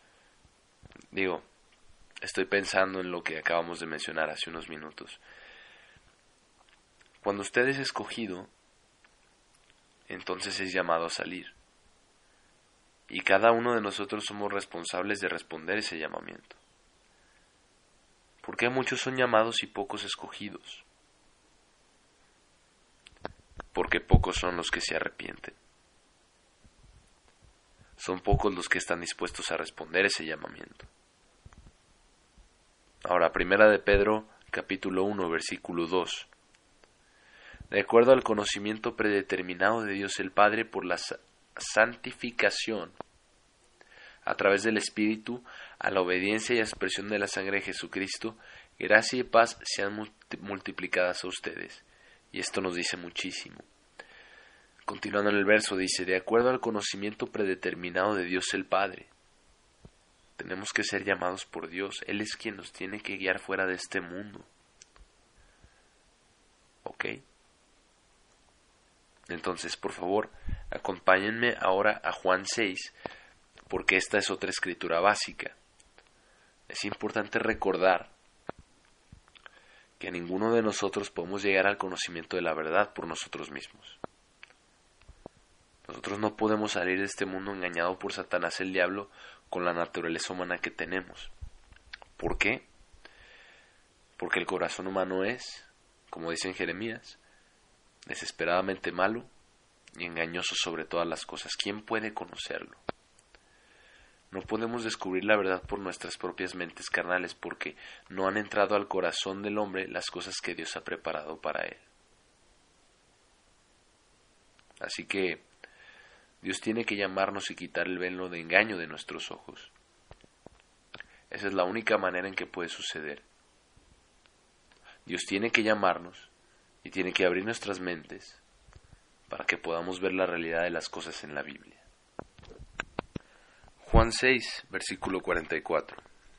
Estoy pensando en lo que acabamos de mencionar hace unos minutos. Cuando usted es escogido, entonces es llamado a salir. Y cada uno de nosotros somos responsables de responder ese llamamiento. ¿Por qué muchos son llamados y pocos escogidos? Porque pocos son los que se arrepienten. Son pocos los que están dispuestos a responder ese llamamiento. Ahora, primera de Pedro, capítulo 1, versículo 2. De acuerdo al conocimiento predeterminado de Dios el Padre por la santificación a través del Espíritu, a la obediencia y expresión de la sangre de Jesucristo, gracia y paz sean multiplicadas a ustedes. Y esto nos dice muchísimo. Continuando en el verso, dice: de acuerdo al conocimiento predeterminado de Dios el Padre. Tenemos que ser llamados por Dios. Él es quien nos tiene que guiar fuera de este mundo. ¿Ok? Entonces, por favor, acompáñenme ahora a Juan 6, porque esta es otra escritura básica. Es importante recordar que ninguno de nosotros podemos llegar al conocimiento de la verdad por nosotros mismos. Nosotros no podemos salir de este mundo engañado por Satanás el diablo con la naturaleza humana que tenemos. ¿Por qué? Porque el corazón humano es, como dice en Jeremías, desesperadamente malo y engañoso sobre todas las cosas. ¿Quién puede conocerlo? No podemos descubrir la verdad por nuestras propias mentes carnales, porque no han entrado al corazón del hombre las cosas que Dios ha preparado para él. Así que Dios tiene que llamarnos y quitar el velo de engaño de nuestros ojos. Esa es la única manera en que puede suceder. Dios tiene que llamarnos y tiene que abrir nuestras mentes para que podamos ver la realidad de las cosas en la Biblia. Juan 6, versículo 44.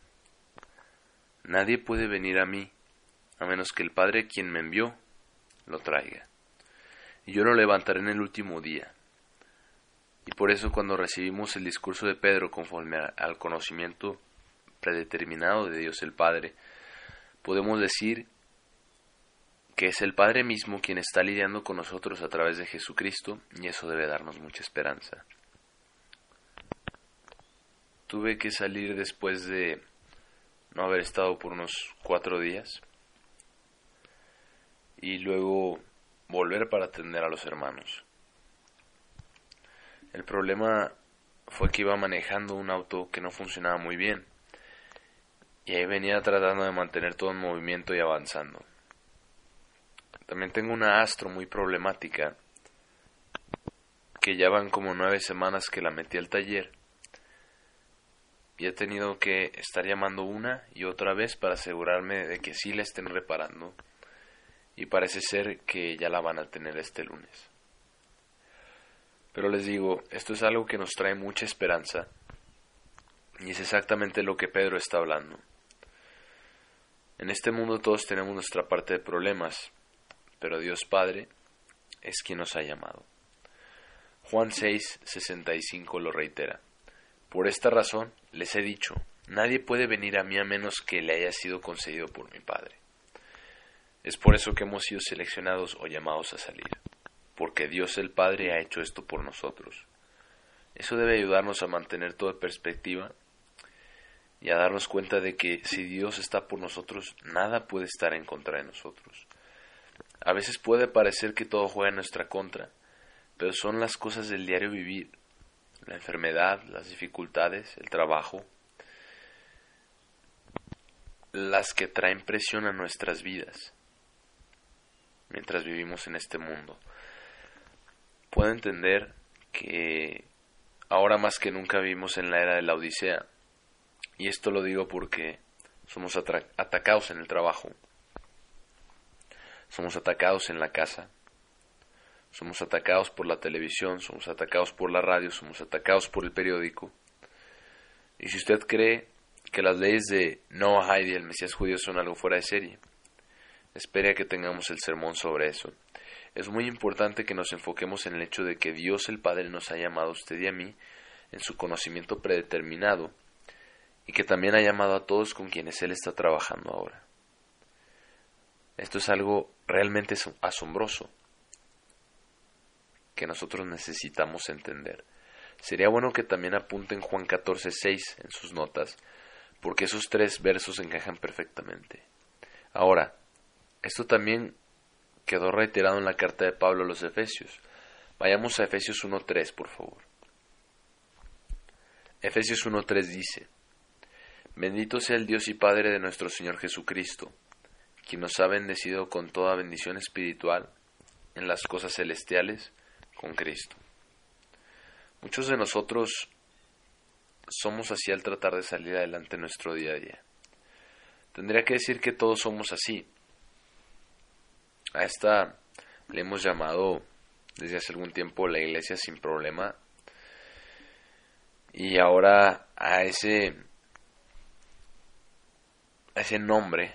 Nadie puede venir a mí, a menos que el Padre quien me envió lo traiga, y yo lo levantaré en el último día. Y por eso, cuando recibimos el discurso de Pedro conforme al conocimiento predeterminado de Dios el Padre, podemos decir que es el Padre mismo quien está lidiando con nosotros a través de Jesucristo, y eso debe darnos mucha esperanza. Tuve que salir después de no haber estado por unos 4 días, y luego volver para atender a los hermanos. El problema fue que iba manejando un auto que no funcionaba muy bien, y ahí venía tratando de mantener todo en movimiento y avanzando. También tengo una Astro muy problemática, que ya van como 9 semanas que la metí al taller, y he tenido que estar llamando una y otra vez para asegurarme de que sí la estén reparando, y parece ser que ya la van a tener este lunes. Pero les digo, esto es algo que nos trae mucha esperanza, y es exactamente lo que Pedro está hablando. En este mundo todos tenemos nuestra parte de problemas, pero Dios Padre es quien nos ha llamado. Juan 6:65 lo reitera. Por esta razón les he dicho, nadie puede venir a mí a menos que le haya sido concedido por mi Padre. Es por eso que hemos sido seleccionados o llamados a salir, porque Dios el Padre ha hecho esto por nosotros. Eso debe ayudarnos a mantener todo en perspectiva y a darnos cuenta de que si Dios está por nosotros, nada puede estar en contra de nosotros. A veces puede parecer que todo juega en nuestra contra, pero son las cosas del diario vivir, la enfermedad, las dificultades, el trabajo, las que traen presión a nuestras vidas mientras vivimos en este mundo. Puedo entender que ahora más que nunca vivimos en la era de la Odisea, y esto lo digo porque somos atacados en el trabajo, somos atacados en la casa, somos atacados por la televisión, somos atacados por la radio, somos atacados por el periódico. Y si usted cree que las leyes de Noah y el Mesías judío son algo fuera de serie, espere a que tengamos el sermón sobre eso. Es muy importante que nos enfoquemos en el hecho de que Dios el Padre nos ha llamado a usted y a mí en su conocimiento predeterminado, y que también ha llamado a todos con quienes Él está trabajando ahora. Esto es algo realmente asombroso que nosotros necesitamos entender. Sería bueno que también apunten Juan 14:6 en sus notas, porque esos 3 versos encajan perfectamente. Ahora, esto también quedó reiterado en la carta de Pablo a los Efesios. Vayamos a Efesios 1:3, por favor. Efesios 1:3 dice: Bendito sea el Dios y Padre de nuestro Señor Jesucristo, quien nos ha bendecido con toda bendición espiritual en las cosas celestiales con Cristo. Muchos de nosotros somos así al tratar de salir adelante en nuestro día a día. Tendría que decir que todos somos así. A esta le hemos llamado desde hace algún tiempo la iglesia sin problema, y ahora a ese nombre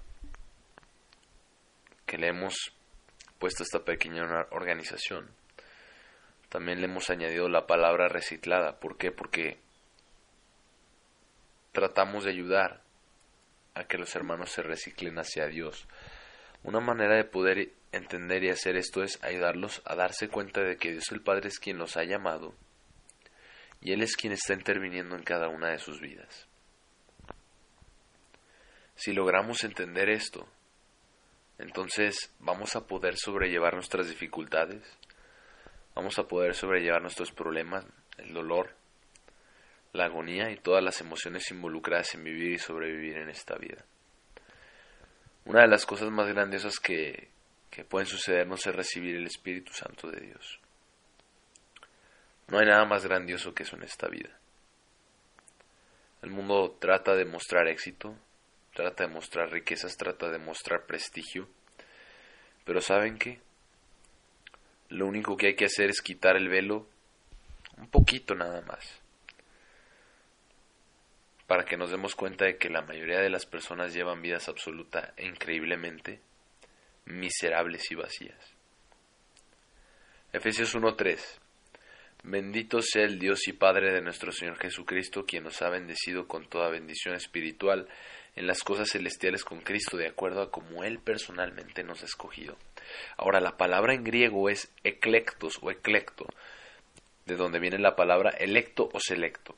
que le hemos puesto a esta pequeña organización, también le hemos añadido la palabra reciclada. ¿Por qué? Porque tratamos de ayudar a que los hermanos se reciclen hacia Dios. Una manera de poder entender y hacer esto es ayudarlos a darse cuenta de que Dios el Padre es quien los ha llamado y Él es quien está interviniendo en cada una de sus vidas. Si logramos entender esto, entonces vamos a poder sobrellevar nuestras dificultades, vamos a poder sobrellevar nuestros problemas, el dolor, la agonía y todas las emociones involucradas en vivir y sobrevivir en esta vida. Una de las cosas más grandiosas que pueden sucedernos es recibir el Espíritu Santo de Dios. No hay nada más grandioso que eso en esta vida. El mundo trata de mostrar éxito, trata de mostrar riquezas, trata de mostrar prestigio, pero ¿saben qué? Lo único que hay que hacer es quitar el velo un poquito nada más, para que nos demos cuenta de que la mayoría de las personas llevan vidas absoluta e increíblemente miserables y vacías. Efesios 1:3. Bendito sea el Dios y Padre de nuestro Señor Jesucristo, quien nos ha bendecido con toda bendición espiritual en las cosas celestiales con Cristo, de acuerdo a como Él personalmente nos ha escogido. Ahora, la palabra en griego es eclectos o eclecto, de donde viene la palabra electo o selecto.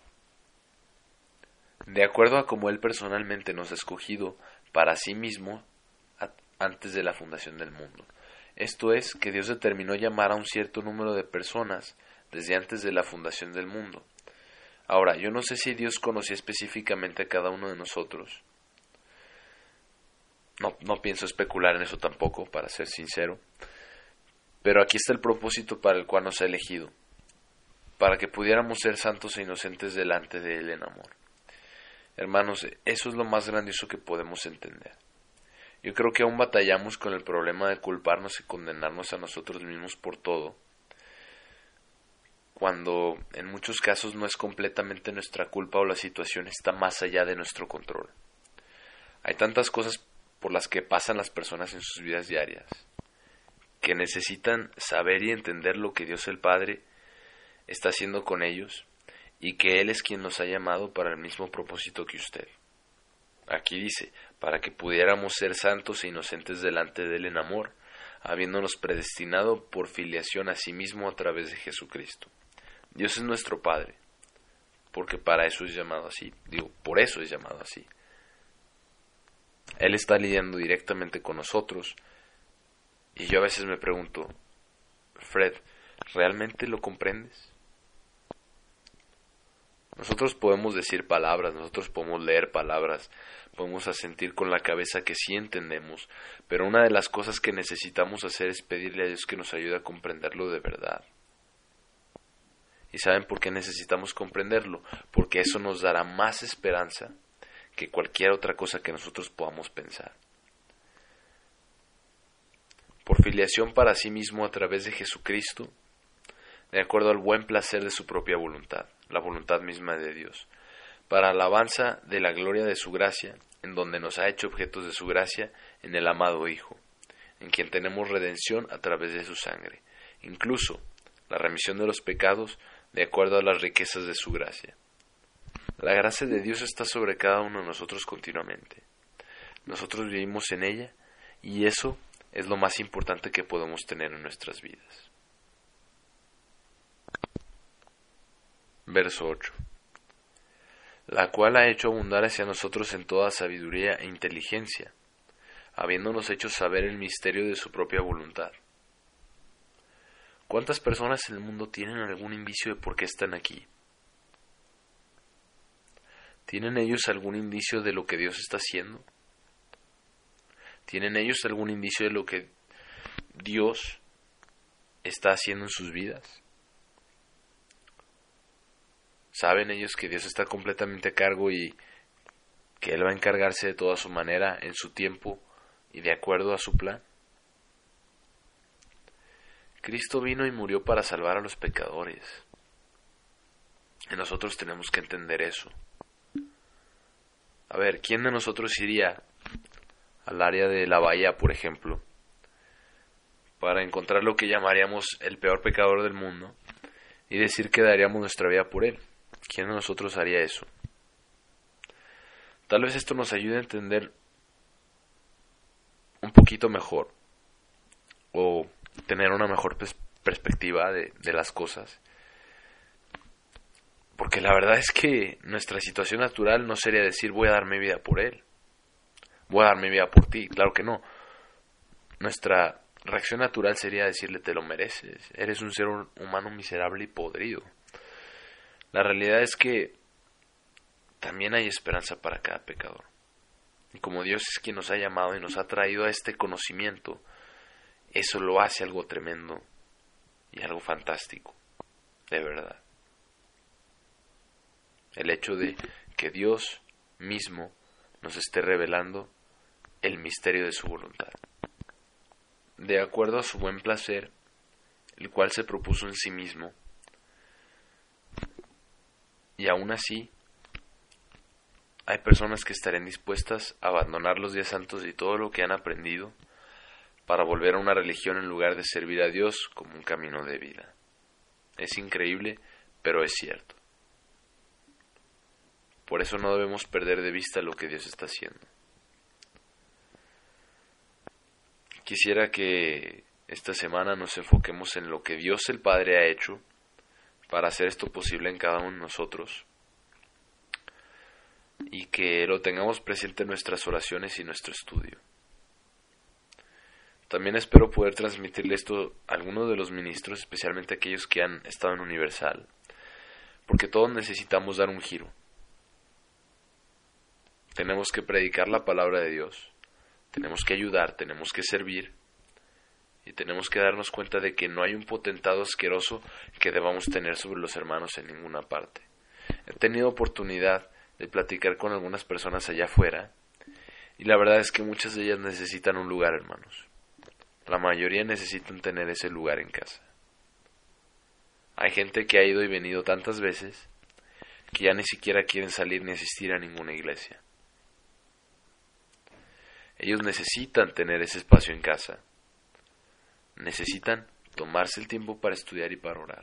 De acuerdo a como Él personalmente nos ha escogido para sí mismo antes de la fundación del mundo. Esto es, que Dios determinó llamar a un cierto número de personas desde antes de la fundación del mundo. Ahora, yo no sé si Dios conocía específicamente a cada uno de nosotros. No pienso especular en eso tampoco, para ser sincero. Pero aquí está el propósito para el cual nos ha elegido, para que pudiéramos ser santos e inocentes delante de Él en amor. Hermanos, eso es lo más grandioso que podemos entender. Yo creo que aún batallamos con el problema de culparnos y condenarnos a nosotros mismos por todo, cuando en muchos casos no es completamente nuestra culpa o la situación está más allá de nuestro control. Hay tantas cosas por las que pasan las personas en sus vidas diarias, que necesitan saber y entender lo que Dios el Padre está haciendo con ellos, y que Él es quien los ha llamado para el mismo propósito que usted. Aquí dice, para que pudiéramos ser santos e inocentes delante de Él en amor, habiéndonos predestinado por filiación a sí mismo a través de Jesucristo. Dios es nuestro Padre, porque para eso es llamado así, por eso es llamado así. Él está lidiando directamente con nosotros, y yo a veces me pregunto, Fred, ¿realmente lo comprendes? Nosotros podemos decir palabras, nosotros podemos leer palabras, podemos asentir con la cabeza que sí entendemos, pero una de las cosas que necesitamos hacer es pedirle a Dios que nos ayude a comprenderlo de verdad. ¿Y saben por qué necesitamos comprenderlo? Porque eso nos dará más esperanza que cualquier otra cosa que nosotros podamos pensar. Por filiación para sí mismo a través de Jesucristo, de acuerdo al buen placer de su propia voluntad, la voluntad misma de Dios, para alabanza de la gloria de su gracia, en donde nos ha hecho objetos de su gracia en el amado Hijo, en quien tenemos redención a través de su sangre, incluso la remisión de los pecados de acuerdo a las riquezas de su gracia. La gracia de Dios está sobre cada uno de nosotros continuamente. Nosotros vivimos en ella, y eso es lo más importante que podemos tener en nuestras vidas. Verso 8. La cual ha hecho abundar hacia nosotros en toda sabiduría e inteligencia, habiéndonos hecho saber el misterio de su propia voluntad. ¿Cuántas personas en el mundo tienen algún indicio de por qué están aquí? ¿Tienen ellos algún indicio de lo que Dios está haciendo? ¿Tienen ellos algún indicio de lo que Dios está haciendo en sus vidas? ¿Saben ellos que Dios está completamente a cargo y que Él va a encargarse de toda su manera, en su tiempo y de acuerdo a su plan? Cristo vino y murió para salvar a los pecadores. Y nosotros tenemos que entender eso. A ver, ¿quién de nosotros iría al área de la bahía, por ejemplo, para encontrar lo que llamaríamos el peor pecador del mundo y decir que daríamos nuestra vida por él? ¿Quién de nosotros haría eso? Tal vez esto nos ayude a entender un poquito mejor, o tener una mejor perspectiva de las cosas. Porque la verdad es que nuestra situación natural no sería decir voy a dar mi vida por él, voy a dar mi vida por ti. Claro que no. Nuestra reacción natural sería decirle te lo mereces, eres un ser humano miserable y podrido. La realidad es que también hay esperanza para cada pecador. Y como Dios es quien nos ha llamado y nos ha traído a este conocimiento, eso lo hace algo tremendo y algo fantástico, de verdad. El hecho de que Dios mismo nos esté revelando el misterio de su voluntad, de acuerdo a su buen placer, el cual se propuso en sí mismo, y aún así hay personas que estarán dispuestas a abandonar los días santos y todo lo que han aprendido para volver a una religión en lugar de servir a Dios como un camino de vida. Es increíble, pero es cierto. Por eso no debemos perder de vista lo que Dios está haciendo. Quisiera que esta semana nos enfoquemos en lo que Dios el Padre ha hecho para hacer esto posible en cada uno de nosotros, y que lo tengamos presente en nuestras oraciones y nuestro estudio. También espero poder transmitirle esto a algunos de los ministros, especialmente aquellos que han estado en Universal, porque todos necesitamos dar un giro. Tenemos que predicar la palabra de Dios, tenemos que ayudar, tenemos que servir, y tenemos que darnos cuenta de que no hay un potentado asqueroso que debamos tener sobre los hermanos en ninguna parte. He tenido oportunidad de platicar con algunas personas allá afuera, y la verdad es que muchas de ellas necesitan un lugar, hermanos. La mayoría necesitan tener ese lugar en casa. Hay gente que ha ido y venido tantas veces que ya ni siquiera quieren salir ni asistir a ninguna iglesia. Ellos necesitan tener ese espacio en casa. Necesitan tomarse el tiempo para estudiar y para orar.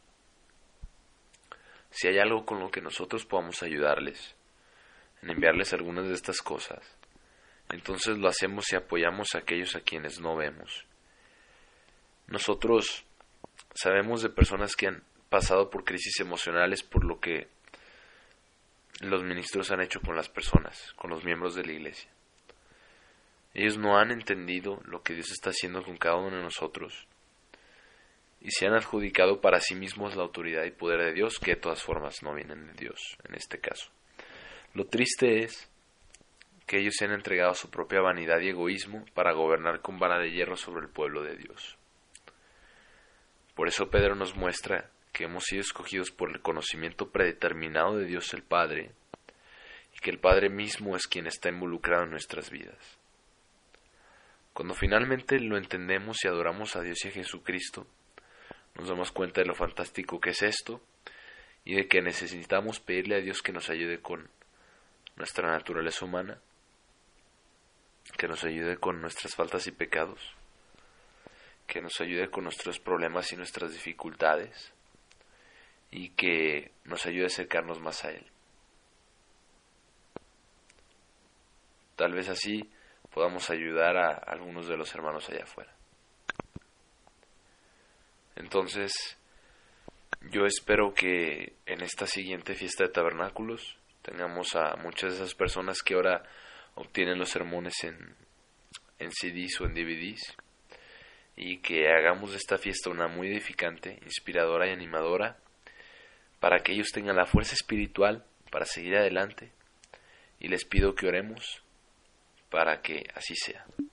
Si hay algo con lo que nosotros podamos ayudarles, en enviarles algunas de estas cosas, entonces lo hacemos y apoyamos a aquellos a quienes no vemos. Nosotros sabemos de personas que han pasado por crisis emocionales por lo que los ministros han hecho con las personas, con los miembros de la iglesia. Ellos no han entendido lo que Dios está haciendo con cada uno de nosotros y se han adjudicado para sí mismos la autoridad y poder de Dios, que de todas formas no vienen de Dios en este caso. Lo triste es que ellos se han entregado a su propia vanidad y egoísmo para gobernar con vara de hierro sobre el pueblo de Dios. Por eso Pedro nos muestra que hemos sido escogidos por el conocimiento predeterminado de Dios el Padre y que el Padre mismo es quien está involucrado en nuestras vidas. Cuando finalmente lo entendemos y adoramos a Dios y a Jesucristo, nos damos cuenta de lo fantástico que es esto y de que necesitamos pedirle a Dios que nos ayude con nuestra naturaleza humana, que nos ayude con nuestras faltas y pecados, que nos ayude con nuestros problemas y nuestras dificultades y que nos ayude a acercarnos más a Él. Tal vez así podamos ayudar a algunos de los hermanos allá afuera. Entonces, yo espero que en esta siguiente fiesta de tabernáculos tengamos a muchas de esas personas que ahora obtienen los sermones en CDs o en DVDs y que hagamos de esta fiesta una muy edificante, inspiradora y animadora para que ellos tengan la fuerza espiritual para seguir adelante, y les pido que oremos para que así sea.